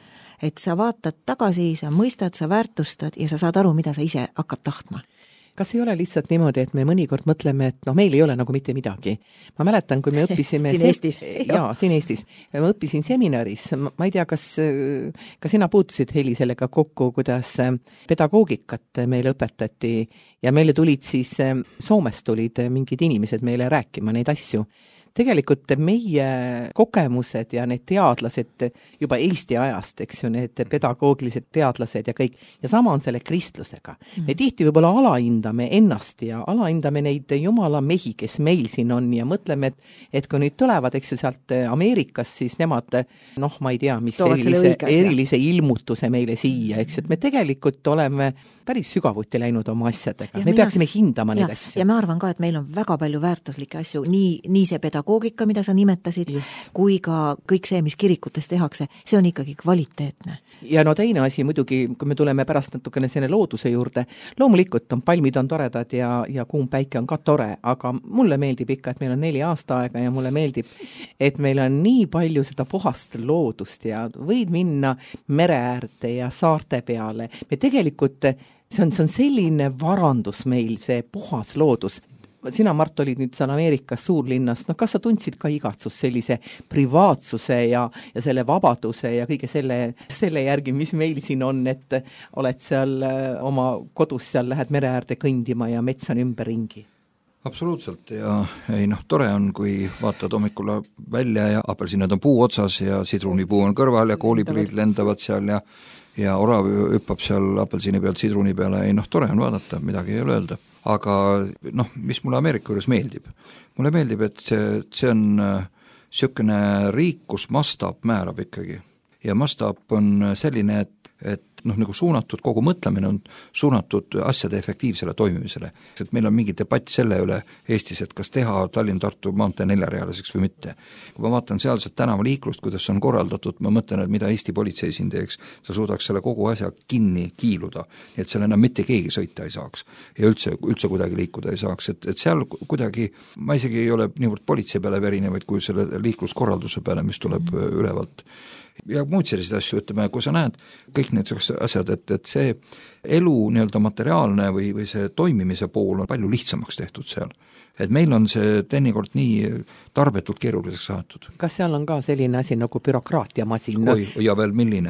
Et sa vaatad tagasi, sa mõistad, sa väärtustad ja sa saad aru, mida sa ise hakkad tahtma. Kas ei ole lihtsalt niimoodi, et me mõnikord mõtleme, et meil ei ole nagu mitte midagi. Ma mäletan, kui me õppisime siin Eestis. Siin Eestis. Ma õppisin seminaris. Ma ei tea, kas sina puutusid Heli sellega kokku, kuidas pedagoogikat meile õpetati ja meile tulid siis Soomest tulid mingid inimesed meile rääkima neid asju. tegelikult meie kogemused ja need teadlased juba Eesti ajast, eks ju, need pedagoogilised teadlased ja kõik, ja sama on selle kristlusega. Me tihti võib-olla alahindame ennast ja alahindame neid jumala mehi, kes meil siin on ja mõtleme, et kui nüüd tulevad, eks ju, sealt Ameerikast, siis nemad, noh, ma ei tea, mis erilise ilmutuse meile siia, eks ju, et me tegelikult oleme päris sügavuti läinud oma asjadega. Me peaksime hindama neid asju. Ja ma arvan ka, et meil on väga palju väärtuslikke asju, nii see pedagoogika, mida sa nimetasid, kui ka kõik see, mis kirikutes tehakse, see on ikkagi kvaliteetne. Ja no teine asi muidugi, kui me tuleme pärast natukene selle looduse juurde, loomulikult on palmid on toredad ja kuum päike on ka tore, aga mulle meeldib ikka, et meil on 4 aastaaega ja mulle meeldib, et meil on nii palju seda puhast loodust ja võid minna mere äärde ja saarte peale. Me tegelikult see on selline varandus meil, see puhas loodus. Sina, Mart, olid nüüd seal Ameerikas suurlinnas, no kas sa tundsid ka igatsust sellise privaatsuse ja selle vabaduse ja kõige selle järgi, mis meil siin on, et oled seal oma kodus, seal lähed mere äärde kõndima ja metsa on ümberringi? Absoluutselt ja ei noh, tore on, kui vaatad hommikul välja ja apelsinad on puu otsas ja sidrunipuu on kõrval ja kooliprillid lendavad seal ja orav hüppab seal apelsini pealt sidruni peale, ei noh, tore on vaadata, midagi ei ole öelda. Aga noh, mis mulle Ameerika juures meeldib? Mulle meeldib, et see on niisugune riik, kus mastaap määrab ikkagi. Ja mastaap on selline, et noh, nagu suunatud, kogu mõtlemine on suunatud asjade efektiivsele toimimisele. Et meil on mingi debatt selle üle Eestis, et kas teha Tallinn-Tartu maantee 4-realiseks või mitte. Kui ma vaatan sealset tänavaliiklust, kuidas on korraldatud, ma mõtlen, et mida Eesti politsei siin teeks, sa suudaks selle kogu asja kinni kiiluda, et seal enam mitte keegi sõita ei saaks ja üldse kuidagi liikuda ei saaks, et seal kuidagi, ma isegi ei ole niivõrd politsei peale verine, vaid kui selle liikluskorralduse peale, mis tuleb ülevalt. Ja muud sellised asju, ütleme, kui sa näed kõik need asjad, et see elu nii-öelda materiaalne või see toimimise pool on palju lihtsamaks tehtud seal. Et meil on see teinekord nii tarbetult keeruliseks saadud. Kas seal on ka selline asi nagu bürokraatiamasin? Oi, ja veel milline?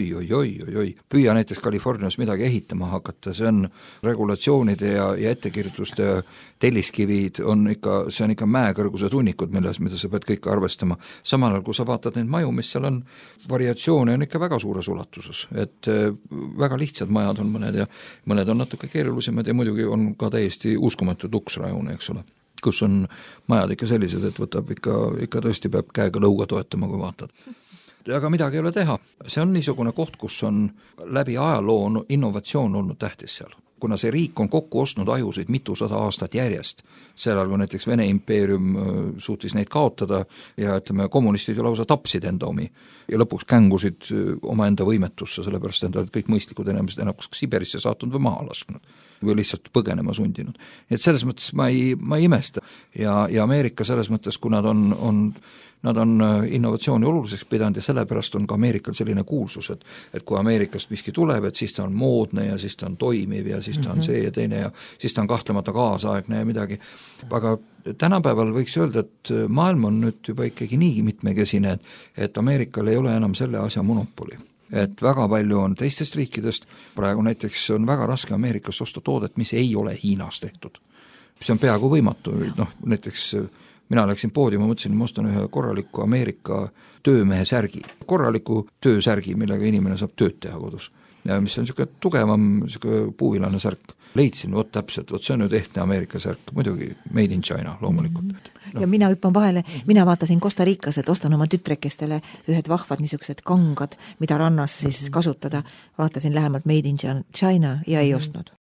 Oi. Püüa näiteks Californias midagi ehitama hakata, see on regulatsioonide ja ettekirjutuste telliskivid, see on ikka mäekõrguse tunnikud, mida sa pead kõik arvestama. Samal ajal, kui sa vaatad neid maju, mis seal on, variatsioone on ikka väga suures ulatuses, et väga lihtsad majad on mõned ja mõned on natuke keerulisemad ja muidugi on ka täiesti uskumatu tuksrajune, eks ole, kus on majad ikka sellised, et võtab ikka tõesti peab käega lõuga toetama, kui vaatad. Aga midagi ei ole teha. See on niisugune koht, kus on läbi ajaloo innovatsioon olnud tähtis seal. Kuna see riik on kokku ostnud ajusid mitusada aastat järjest, sellal kui näiteks Vene impeerium suutis neid kaotada ja ütleme, kommunistid ju lausa tapsid enda omi ja lõpuks kängusid omaenda võimetusse, sellepärast et kõik mõistlikud inimesed enam Sibirisse saatnud või maha lasknud või lihtsalt põgenema sundinud. Nii et selles mõttes ma ei imesta ja Ameerika selles mõttes, kui nad on innovatsiooni oluliseks pidanud ja sellepärast on ka Ameerikal selline kuulsus, et kui Ameerikast miski tuleb, et siis ta on moodne ja siis ta on toimiv ja siis ta on see ja teine ja siis ta on kahtlemata kaasaegne ja midagi. Aga tänapäeval võiks öelda, et maailm on nüüd juba ikkagi nii mitmekesine, et Ameerikal ei ole enam selle asja monopoli. Et väga palju on teistest riikidest, praegu näiteks on väga raske Ameerikas osta toodet, mis ei ole Hiinas tehtud. See on peaaegu võimatu, noh näiteks mina läksin poodi, ma mõtlesin, ma ostan ühe korraliku Ameerika töömehe särgi, korraliku töösärgi, millega inimene saab tööd teha kodus. Ja mis on niisugune tugevam puuvilane särk. Leidsin, täpselt, see on nüüd ehtne Ameerika särk, muidugi made in China loomulikult. Ja mina hüppan vahele, mina vaatasin Costa Ricas, et ostan oma tütrekestele ühed vahvad niisugused kangad, mida rannas siis kasutada. Vaatasin lähemalt made in China ja ei ostnud.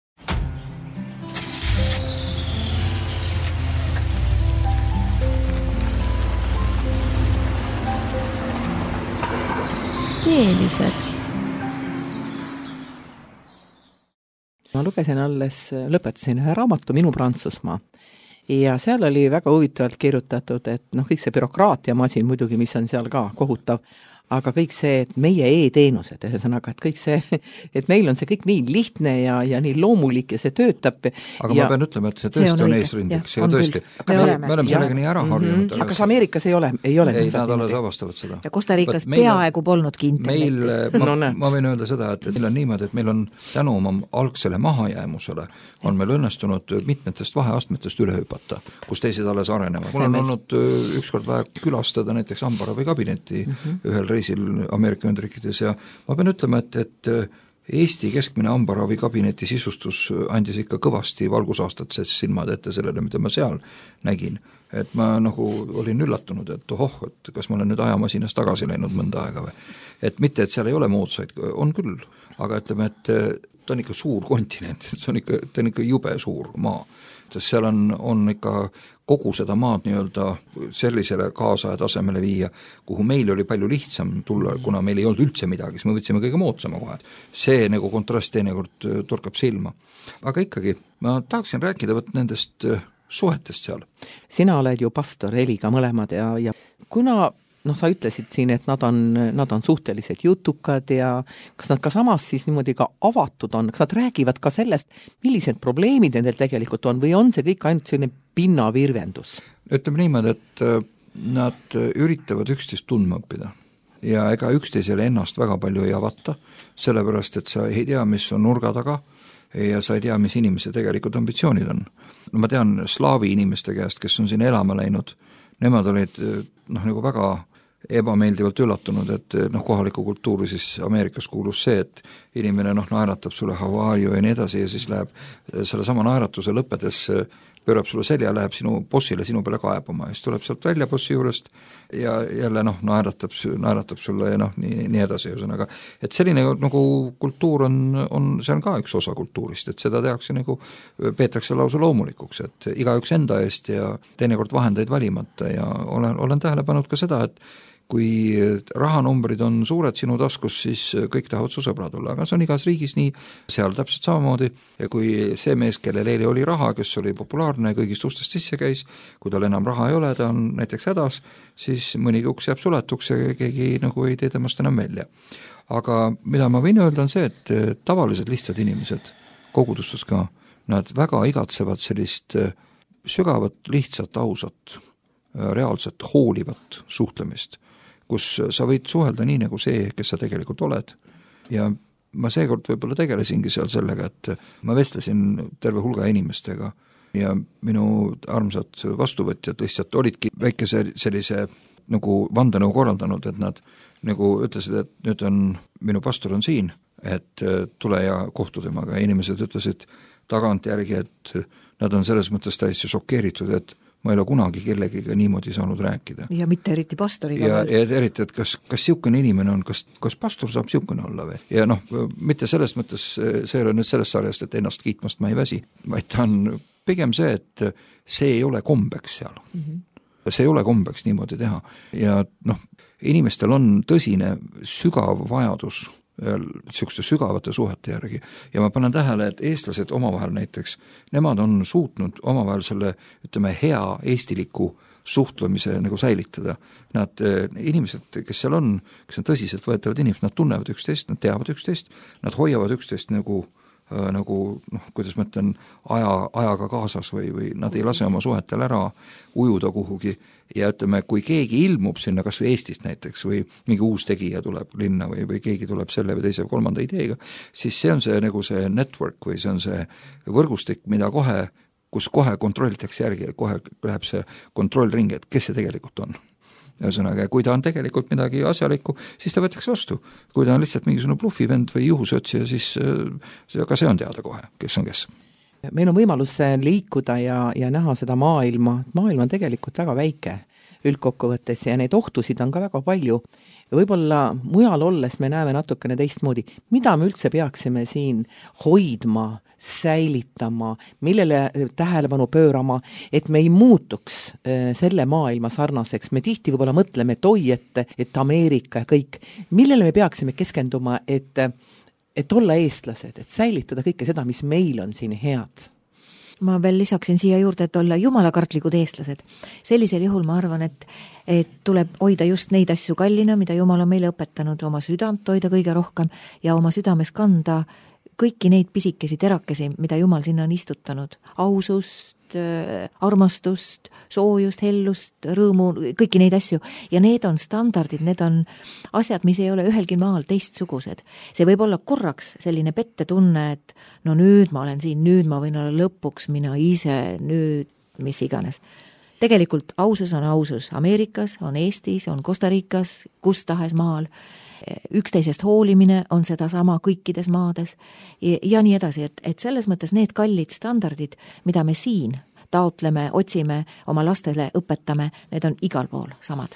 Keelised. Ma lugesin lõpetasin ühe raamatu Minu Prantsusmaa ja seal oli väga huvitavalt kirjutatud, et kõik see bürokraatiamasin muidugi, mis on seal ka kohutav, aga kõik see, et meie e-teenused, ühesõnaga, et kõik see, et meil on see kõik nii lihtne ja nii loomulik ja see töötab. Aga ma pean ütlema, et see tõesti on eesrindik, see tõesti. Me oleme sellega nii ära harjunud. Aga kas Ameerikas ei ole? Ei, nad alles avastavad seda. Ja Costa Ricas peaaegu polnudki internetti. Ma võin öelda seda, et meil on niimoodi, et meil on tänu oma algsele mahajäämusele on meil õnnestunud mitmetest vaheastmetest üle hüpata, kus teised alles arenevad. Mul on olnud ükskord vaja külastada näiteks hambaravi kabinetti ühel reisil Ameerika Ühendriikides ja ma pean ütlema, et Eesti keskmine hambaravi kabineti sisustus andis ikka kõvasti valgusaastat silmad ette sellele, mida ma seal nägin. Et ma nagu olin üllatunud, et et kas ma olen nüüd ajamasinas tagasi läinud mõnda aega või. Et mitte, et seal ei ole moodsaid, on küll, aga ütleme, et ta on ikka suur kontinent, ta on ikka jube suur maa. Seal on ikka kogu seda maad nii-öelda sellisele kaasaja tasemele viia, kuhu meil oli palju lihtsam tulla, kuna meil ei olnud üldse midagi, siis me võtsime kõige moodsama kohe. See nagu kontrast teinekord torkab silma. Aga ikkagi, ma tahaksin rääkida nendest suhetest seal. Sina oled ju pastor Heliga mõlemad ja kuna sa ütlesid siin, et nad on suhteliselt jutukad ja kas nad ka samas siis niimoodi ka avatud on, kas nad räägivad ka sellest, millised probleemid nendel tegelikult on või on see kõik ainult selline pinnavirvendus? Ütleme niimoodi, et nad üritavad üksteist tundma õppida ja ega üksteisele ennast väga palju ei avata, sellepärast, et sa ei tea, mis on nurga taga ja sa ei tea, mis inimese tegelikult ambitsioonid on. No ma tean slaavi inimeste käest, kes on siin elama läinud, nemad olid nagu väga ebameeldivalt üllatunud, et kohaliku kultuuri siis Ameerikas kuulus see, et inimene naeratab sulle how are you ja nii edasi ja siis läheb selle sama naeratuse lõppedes, pöörab sulle selja, läheb sinu bossile sinu peale kaebama ja siis tuleb sealt välja bossi juurest ja jälle naeratab sulle ja nii edasi. Ühesõnaga, et selline nagu kultuur see on ka üks osa kultuurist, et seda tehakse peetakse lausa loomulikuks, et igaüks enda eest ja teinekord vahendeid valimata ja olen tähele pannud ka seda, et kui rahanumbrid on suured sinu taskus, siis kõik tahavad su sõbrad olla, aga see on igas riigis nii, seal täpselt samamoodi ja kui see mees, kellel eile oli raha, kes oli populaarne, kõigist ustest sisse käis, kui tal enam raha ei ole, ta on näiteks hädas, siis mõnigi uks jääb suletuks ja keegi ei tee temast enam välja. Aga mida ma võin öelda on see, et tavalised lihtsad inimesed, kogudustes ka, nad väga igatsevad sellist sügavat, lihtsat, ausat, reaalset, hoolivat suhtlemist, kus sa võid suhelda nii nagu see, kes sa tegelikult oled. Ja ma seekord võib-olla tegelesingi seal sellega, et ma vestlesin terve hulga inimestega ja minu armsad vastuvõtjad lihtsalt olidki väikese sellise nagu vandenõu korraldanud, et nad nagu ütlesid, et nüüd minu pastor on siin, et tule ja kohtu temaga ja inimesed ütlesid tagantjärgi, et nad on selles mõttes täiesti šokeeritud, et ma ei ole kunagi kellegiga niimoodi saanud rääkida. Ja mitte eriti pastoriga. Ja eriti, et kas siukene inimene on, kas pastor saab siukene olla või? Ja mitte selles mõttes, see ei ole nüüd sellest sarjast, et ennast kiitmast ma ei väsi, vaid ta on pigem see, et see ei ole kombeks seal. See ei ole kombeks niimoodi teha. Ja inimestel on tõsine sügav vajadus niisuguste sügavate suhete järgi ja ma panen tähele, et eestlased omavahel näiteks, nemad on suutnud omavahel selle, ütleme, hea eestiliku suhtlemise nagu säilitada. Nad inimesed, kes seal on, kes on tõsiselt võetavad inimesed, nad tunnevad üksteist, nad teavad üksteist, nad hoiavad üksteist nagu kuidas ma ütlen, ajaga kaasas või nad ei lase oma suhetel ära ujuda kuhugi ja ütleme, kui keegi ilmub sinna kas või Eestist näiteks või mingi uus tegija tuleb linna või keegi tuleb selle või teise või kolmanda ideega, siis see on see nagu see network või see on see võrgustik, mida kus kohe kontrollitakse järgi, kohe läheb see kontrollring, et kes see tegelikult on. Ühesõnaga, kui ta on tegelikult midagi asjalikku, siis ta võetakse vastu. Kui ta on lihtsalt mingisugune bluffivend või juhusötsija, siis ka see on teada kohe, kes on kes. Meil on võimalus liikuda ja näha seda maailma. Maailm on tegelikult väga väike üldkokkuvõttes ja neid ohtusid on ka väga palju. Ja võib-olla mujal olles me näeme natukene teistmoodi, mida me üldse peaksime siin hoidma, säilitama, millele tähelepanu pöörama, et me ei muutuks selle maailma sarnaseks. Me tihti võib-olla mõtleme, et oi, et Ameerika ja kõik. Millele me peaksime keskenduma, et olla eestlased, et säilitada kõike seda, mis meil on siin head? ma veel lisaksin siia juurde, et olla jumalakartlikud eestlased. Sellisel juhul ma arvan, et tuleb hoida just neid asju kallina, mida Jumal on meile õpetanud, oma südant hoida kõige rohkem ja oma südames kanda kõiki neid pisikesi terakesi, mida Jumal sinna on istutanud. Ausust, armastust, soojust, hellust, rõõmu, kõiki neid asju. Ja need on standardid, need on asjad, mis ei ole ühelgi maal teistsugused. See võib olla korraks selline pettetunne, et no nüüd ma olen siin, nüüd ma võin olla lõpuks mina ise, nüüd mis iganes. Tegelikult ausus on ausus. Ameerikas, on Eestis, on Costa Ricas, kus tahes maal. Üksteisest hoolimine on seda sama kõikides maades ja nii edasi, et selles mõttes need kallid standardid, mida me siin taotleme, otsime, oma lastele õpetame, need on igal pool samad.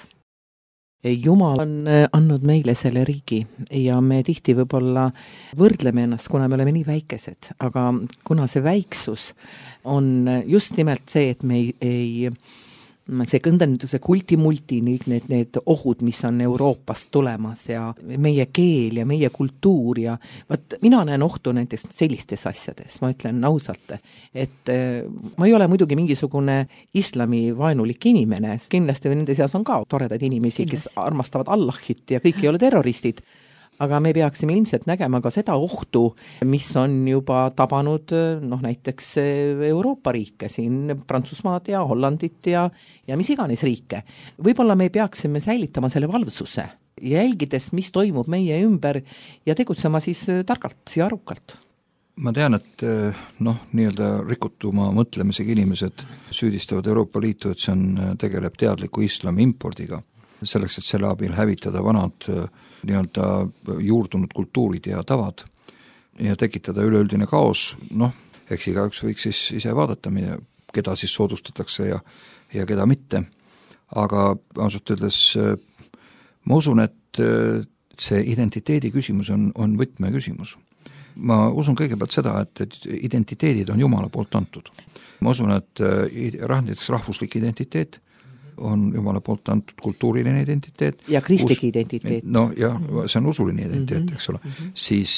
Jumal on andnud meile selle riigi ja me tihti võib-olla võrdleme ennast, kuna me oleme nii väikesed, aga kuna see väiksus on just nimelt see, et me ei see kõndenduse kultimulti, need ohud, mis on Euroopast tulemas ja meie keel ja meie kultuur ja mina näen ohtu näiteks sellistes asjades, ma ütlen ausalt, et ma ei ole muidugi mingisugune islami vaenulik inimene, kindlasti nende seas on ka toredad inimesi, kes armastavad Allahit ja kõik ei ole terroristid, aga me peaksime ilmselt nägema ka seda ohtu, mis on juba tabanud näiteks Euroopa riike, siin Prantsusmaad ja Hollandit ja mis iganes riike. Võib-olla me peaksime säilitama selle valvsuse ja jälgides, mis toimub meie ümber ja tegutsema siis targalt ja arukalt. Ma tean, et nii-öelda rikutuma mõtlemisega inimesed süüdistavad Euroopa Liitu, et see tegeleb teadliku islami impordiga. Selleks, et selle abil hävitada vanad nii-öelda juurdunud kultuurid ja tavad ja tekitada üleüldine kaos, eks igaüks võiks siis ise vaadata, keda siis soodustatakse ja keda mitte. Aga ausalt öeldes ma usun, et see identiteedi küsimus on võtmeküsimus. Ma usun kõigepealt seda, et identiteedid on Jumala poolt antud. Ma usun, et rahvuslik identiteet on Jumala poolt antud kultuuriline identiteet. Ja kristlik identiteet. See on usuline identiteet, eks ole. Siis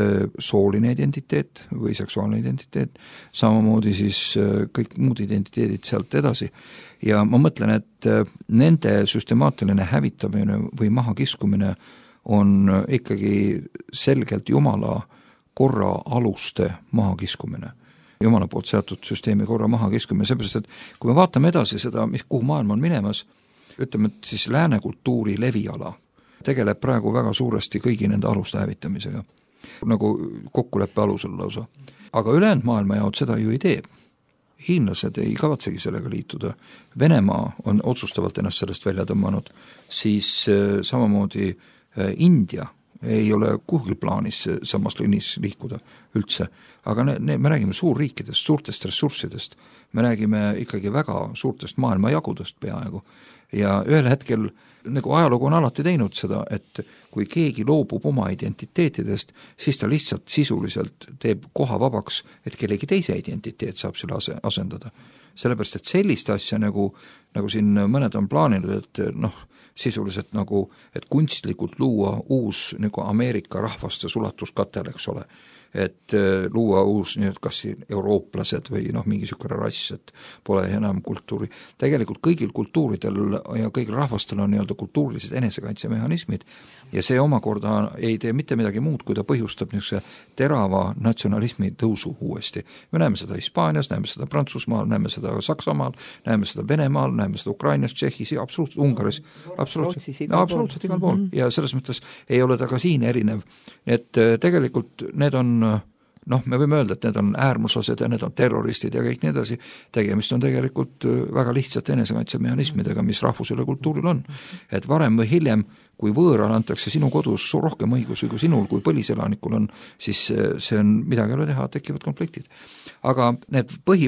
sooline identiteet või seksuaalne identiteet, samamoodi siis kõik muud identiteedid sealt edasi. Ja ma mõtlen, et nende süstemaatiline hävitamine või mahakiskumine on ikkagi selgelt Jumala korra aluste mahakiskumine. Jumala poolt seatud süsteemi korra mahakiskumine, seepärast, et kui me vaatame edasi seda, kuhu maailm on minemas, ütleme, et siis lääne kultuuri leviala tegeleb praegu väga suuresti kõigi nende aluste hävitamisega, nagu kokkuleppe alusel lausa. Aga ülejäänud maailma jaod seda ju ei tee. Hiinlased ei kavatsegi sellega liituda. Venemaa on otsustavalt ennast sellest välja tõmmanud, siis samamoodi India ei ole kuhugil plaanis samas liinis liikuda üldse, aga me räägime suurriikidest, suurtest ressurssidest, me räägime ikkagi väga suurtest maailmajagudest peaaegu ja ühel hetkel, nagu ajalugu on alati teinud seda, et kui keegi loobub oma identiteetidest, siis ta lihtsalt sisuliselt teeb koha vabaks, et kellegi teise identiteet saab selle asendada. Sellepärast, et sellist asja nagu siin mõned on plaaninud, et sisuliselt nagu, et kunstlikult luua uus nagu Ameerika rahvaste sulatuskatel, eks ole, et luua uus kas eurooplased või mingi sükere rass, et pole enam kultuuri. Tegelikult kõigil kultuuridel ja kõigil rahvastel on kultuurilised enesekaitsemehhanismid ja see omakorda ei tee mitte midagi muud, kui ta põhjustab terava natsionalismi tõusu uuesti. Me näeme seda Hispaanias, näeme seda Prantsusmaal, näeme seda Saksamaal, näeme seda Venemaal, näeme seda Ukrainas, Tšehhis ja absoluutselt Ungaris, absoluutselt igal pool. Ja selles mõttes ei ole ta ka siin erinev. Et tegelikult need on me võime öelda, et need on äärmuslased ja need on terroristid ja kõik nii edasi. Tegemist on tegelikult väga lihtsate enesekaitsemehhanismidega, mis rahvusel ja kultuuril on. Et varem või hiljem, kui võõral antakse sinu kodus rohkem õigusi kui sinul, kui põliselanikul on, siis see on midagi ei ole teha, tekivad konfliktid. Aga need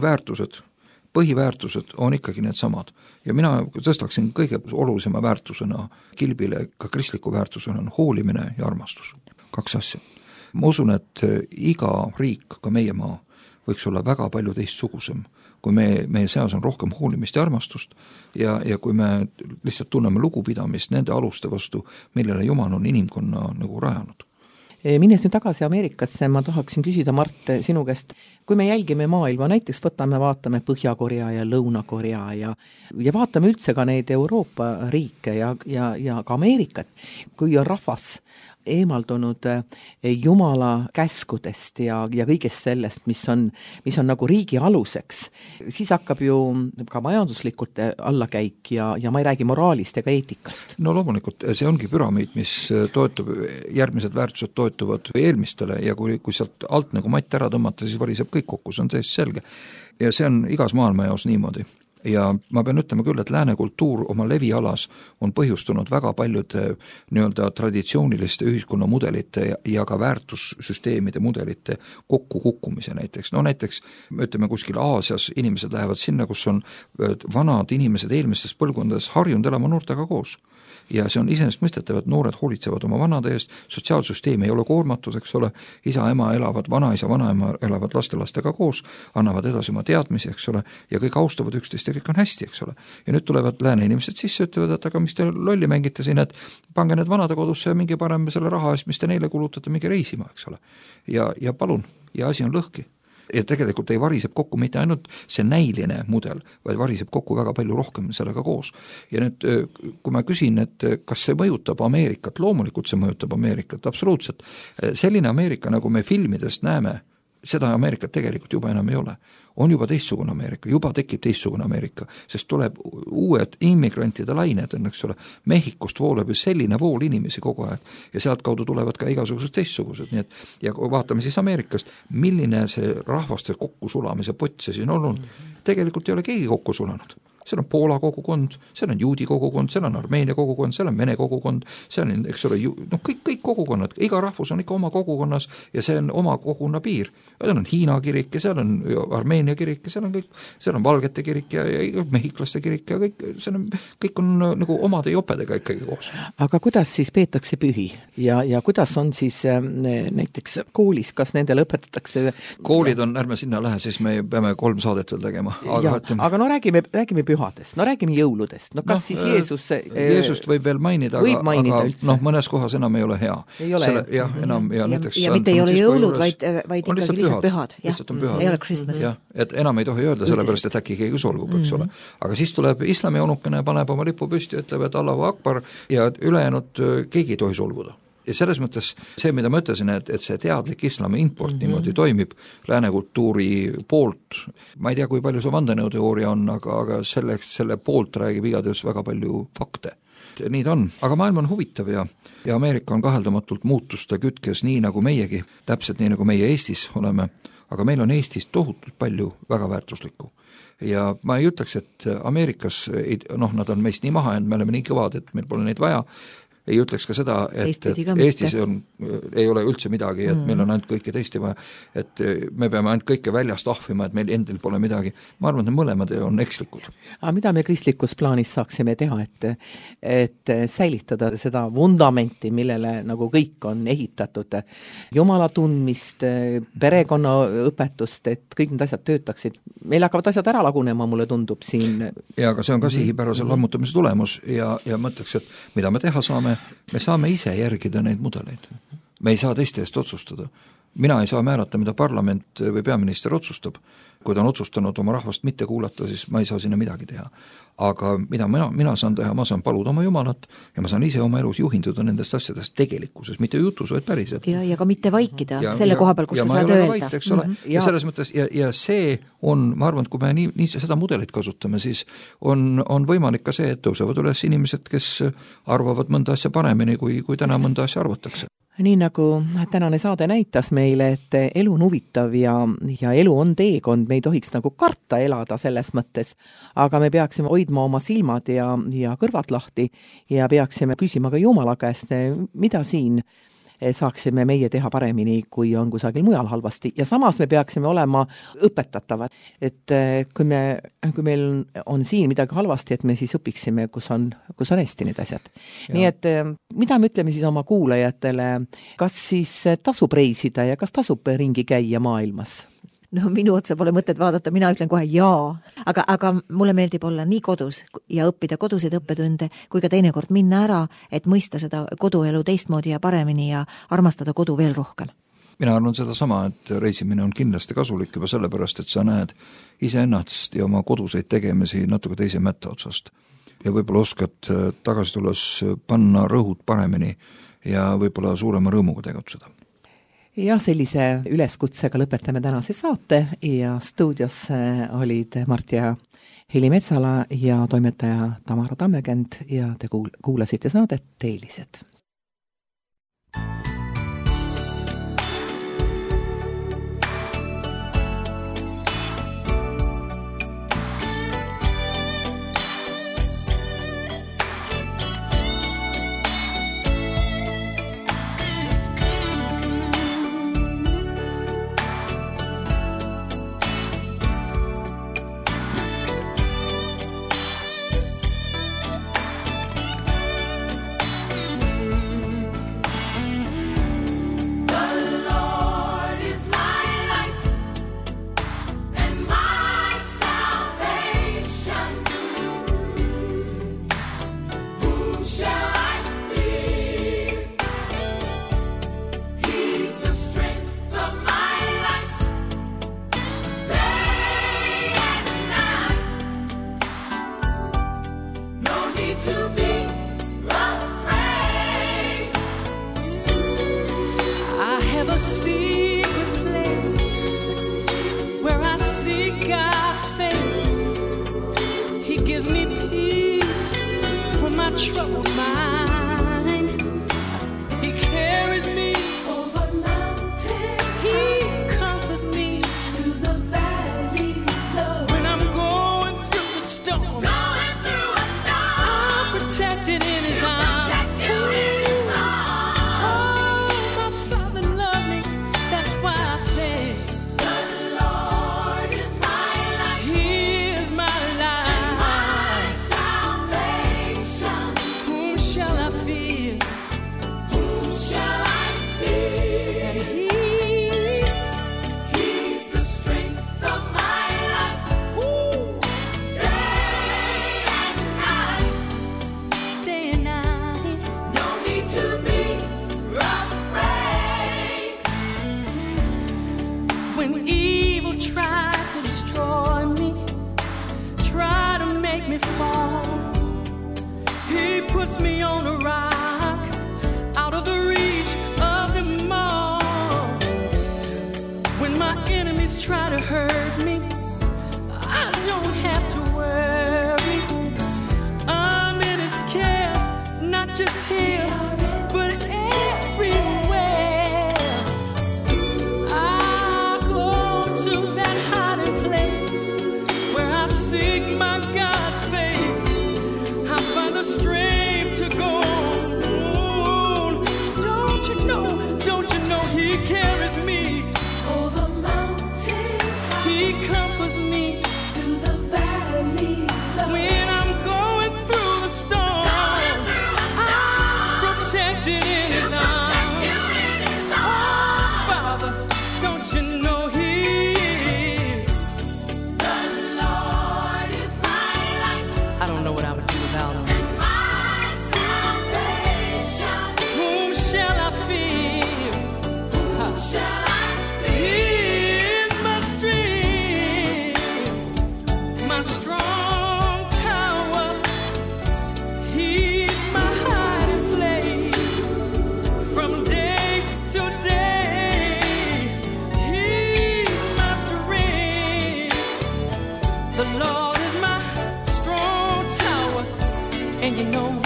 põhiväärtused on ikkagi need samad. Ja mina tõstaksin kõige olulisema väärtusena kilbile, ka kristliku väärtusena on hoolimine ja armastus. 2 asja. Ma usun, et iga riik, ka meie maa, võiks olla väga palju teistsugusem, kui meie seas on rohkem hoolimist ja armastust ja kui me lihtsalt tunneme lugupidamist nende aluste vastu, millele Jumal on inimkonna nagu rajanud. Minnes nüüd tagasi Ameerikasse, ma tahaksin küsida, Mart, sinu käest, kui me jälgime maailma, näiteks vaatame Põhja-Korea ja Lõuna-Korea ja vaatame üldse ka neid Euroopa riike ja ka Ameerikat, kui on rahvas eemaldunud Jumala käskudest ja kõigest sellest, mis on nagu riigi aluseks, siis hakkab ju ka majanduslikult allakäik ja ma ei räägi moraalist ega eetikast. No loomulikult, see ongi püramiid, mis toetub, järgmised väärtused toetuvad eelmistele ja kui sealt alt nagu matt ära tõmmata, siis variseb kõik kokku, see on täiesti selge. Ja see on igas maailmajaos niimoodi. Ja ma pean ütlema küll, et lääne kultuur oma levialas on põhjustunud väga paljude nii-öelda traditsiooniliste ühiskonnamudelite ja ka väärtussüsteemide mudelite kokkukukkumise näiteks. No näiteks, ütleme kuskil Aasias inimesed lähevad sinna, kus on vanad inimesed eelmistes põlvkondades harjunud elama noortega koos. Ja see on iseenesestmõistetav, et noored hoolitsevad oma vanade eest, sotsiaalsüsteem ei ole koormatud, eks ole, isa, ema elavad, vanaisa, vanaema elavad lastelastega koos, annavad edasi oma teadmisi, eks ole, ja kõik austavad üksteist ja kõik on hästi, eks ole. Ja nüüd tulevad lääne inimesed sisse, ütlevad, et aga mis te lolli mängite siin, et pange need vanade kodusse ja mingi parem selle raha eest, mis te neile kulutate, mingi reisima, eks ole. Ja palun, ja asi on lõhki. Ja tegelikult ei variseb kokku mitte ainult see näiline mudel, vaid variseb kokku väga palju rohkem sellega koos. Ja nüüd, kui ma küsin, et kas see mõjutab Ameerikat, loomulikult see mõjutab Ameerikat, absoluutselt. Selline Ameerika, nagu me filmidest näeme, seda Ameerikat tegelikult juba enam ei ole. On juba teistsugune Ameerika, juba tekib teistsugune Ameerika, sest tuleb uued immigrantide lained, eks ole, Mehhikost voolab ju selline vool inimesi kogu aeg ja sealt kaudu tulevad ka igasugused teistsugused, nii et ja vaatame siis Ameerikast, milline see rahvaste kokkusulamise pott see siin on olnud, tegelikult ei ole keegi kokku sulanud. Seal on Poola kogukond, seal on juudi kogukond, seal on Armeenia kogukond, seal on Vene kogukond, seal on, eks ole, kõik kogukonnad, iga rahvus on ikka oma kogukonnas ja see on oma koguna piir. Seal on Hiina kirik ja seal on Armeenia kirik ja seal on kõik, seal on valgete kirik ja mehhiklaste kirik ja kõik on nagu omade jopedega ikkagi koos. Aga kuidas siis peetakse pühi ja kuidas on siis näiteks koolis, kas nendele õpetatakse? Koolid on, ärme sinna lähe, siis me peame 3 saadet veel tegema. Aga no räägime pühadest, no räägime jõuludest, no kas siis Jeesust võib veel mainida, aga mõnes kohas enam ei ole hea. Ei ole. Enam, ja mitte ei ole jõulud, vaid ikkagi lihtsalt pühad. Lihtsalt on pühad. Ei ole Christmas. Et enam ei tohi öelda, sellepärast, et äkki keegi solvub, eks ole. Aga siis tuleb islami onukene, paneb oma lipu püsti, ütleb, et Allahu Akbar ja ülejäänud keegi ei tohi solvuda. Ja selles mõttes see, mida ma ütlesin, et see teadlik islami import niimoodi toimib lääne kultuuri poolt, ma ei tea, kui palju see vandenõuteooria on, aga selle poolt räägib igatahes väga palju fakte. Nii ta on, aga maailm on huvitav ja Ameerika on kaheldamatult muutuste kütkes nii nagu meiegi, täpselt nii nagu meie Eestis oleme, aga meil on Eestis tohutult palju väga väärtuslikku. Ja ma ei ütleks, et Ameerikas, nad on meist nii maha jäänud, me oleme nii kõvad, et meil pole neid vaja, ei ütleks ka seda, et Eestis ei ole üldse midagi, et meil on ainult kõike teiste vaja, et me peame ainult kõike väljast ahvima, et meil endil pole midagi. Ma arvan, et mõlemad on ekslikud. Aga mida me kristlikus plaanis saaksime teha, et säilitada seda vundamenti, millele nagu kõik on ehitatud, Jumala tundmist, perekonnaõpetust, et kõik need asjad töötaksid. Meil hakkavad asjad ära lagunema, mulle tundub siin. Ja aga see on ka sihipärase lammutamise tulemus ja mõtleks, et mida me teha saame, me saame ise järgida neid mudeleid. Me ei saa teiste eest otsustada. Mina ei saa määrata, mida parlament või peaminister otsustab. Kui ta on otsustanud oma rahvast mitte kuulata, siis ma ei saa sinna midagi teha. Aga mida mina saan teha, ma saan paluda oma Jumalat ja ma saan ise oma elus juhinduda nendest asjadest tegelikkuses, mitte jutus, vaid päriselt. Ja ka mitte vaikida selle koha peal, kus sa saad öelda. Ja selles mõttes, ja see on, ma arvan, et kui me nii seda mudelit kasutame, siis on võimalik ka see, et tõusevad üles inimesed, kes arvavad mõnda asja paremini, kui täna mõnda asja arvatakse. Nii nagu tänane saade näitas meile, et elu on huvitav ja elu on teekond, me ei tohiks nagu karta elada selles mõttes, aga me peaksime hoidma oma silmad ja kõrvad lahti ja peaksime küsima ka Jumala käest, mida siin saaksime meie teha paremini, kui on kusagil mujal halvasti. Ja samas me peaksime olema õpetatavad, et kui meil on siin midagi halvasti, et me siis õpiksime, kus on hästi need asjad. Ja. Nii et mida me ütleme siis oma kuulajatele, kas siis tasub reisida ja kas tasub ringi käia maailmas? no minu otsa pole mõtet vaadata, mina ütlen kohe jaa, aga mulle meeldib olla nii kodus ja õppida koduseid õppetunde, kui ka teinekord minna ära, et mõista seda koduelu teistmoodi ja paremini ja armastada kodu veel rohkem. Mina arvan seda sama, et reisimine on kindlasti kasulik juba sellepärast, et sa näed iseennast ja oma koduseid tegemisi natuke teise mätta otsast. Ja võib-olla oskad tagasi tulles panna rõhud paremini ja võib-olla suurema rõõmuga tegutseda. Ja sellise üleskutsega lõpetame tänase saate ja stuudios olid Mart ja Heli Metsala ja toimetaja Tamara Tammekend ja te kuulasite saadet Teelised. Try to hurt me, I don't have to worry. I'm in his care, not just here, but everywhere. I go to that hiding place where I seek my God's face. I find the strength to go on. Don't you know he carries me. He comforts me through the valley. When I'm going through the storm, I'm protected in his arms. Oh, Father, don't you know he is? The Lord is my light. I don't know what I would do without him. And my salvation. Whom shall I fear? Whom shall I fear? My strong tower, he's my hiding place. From day to day, he's my strength. The Lord is my strong tower, and you know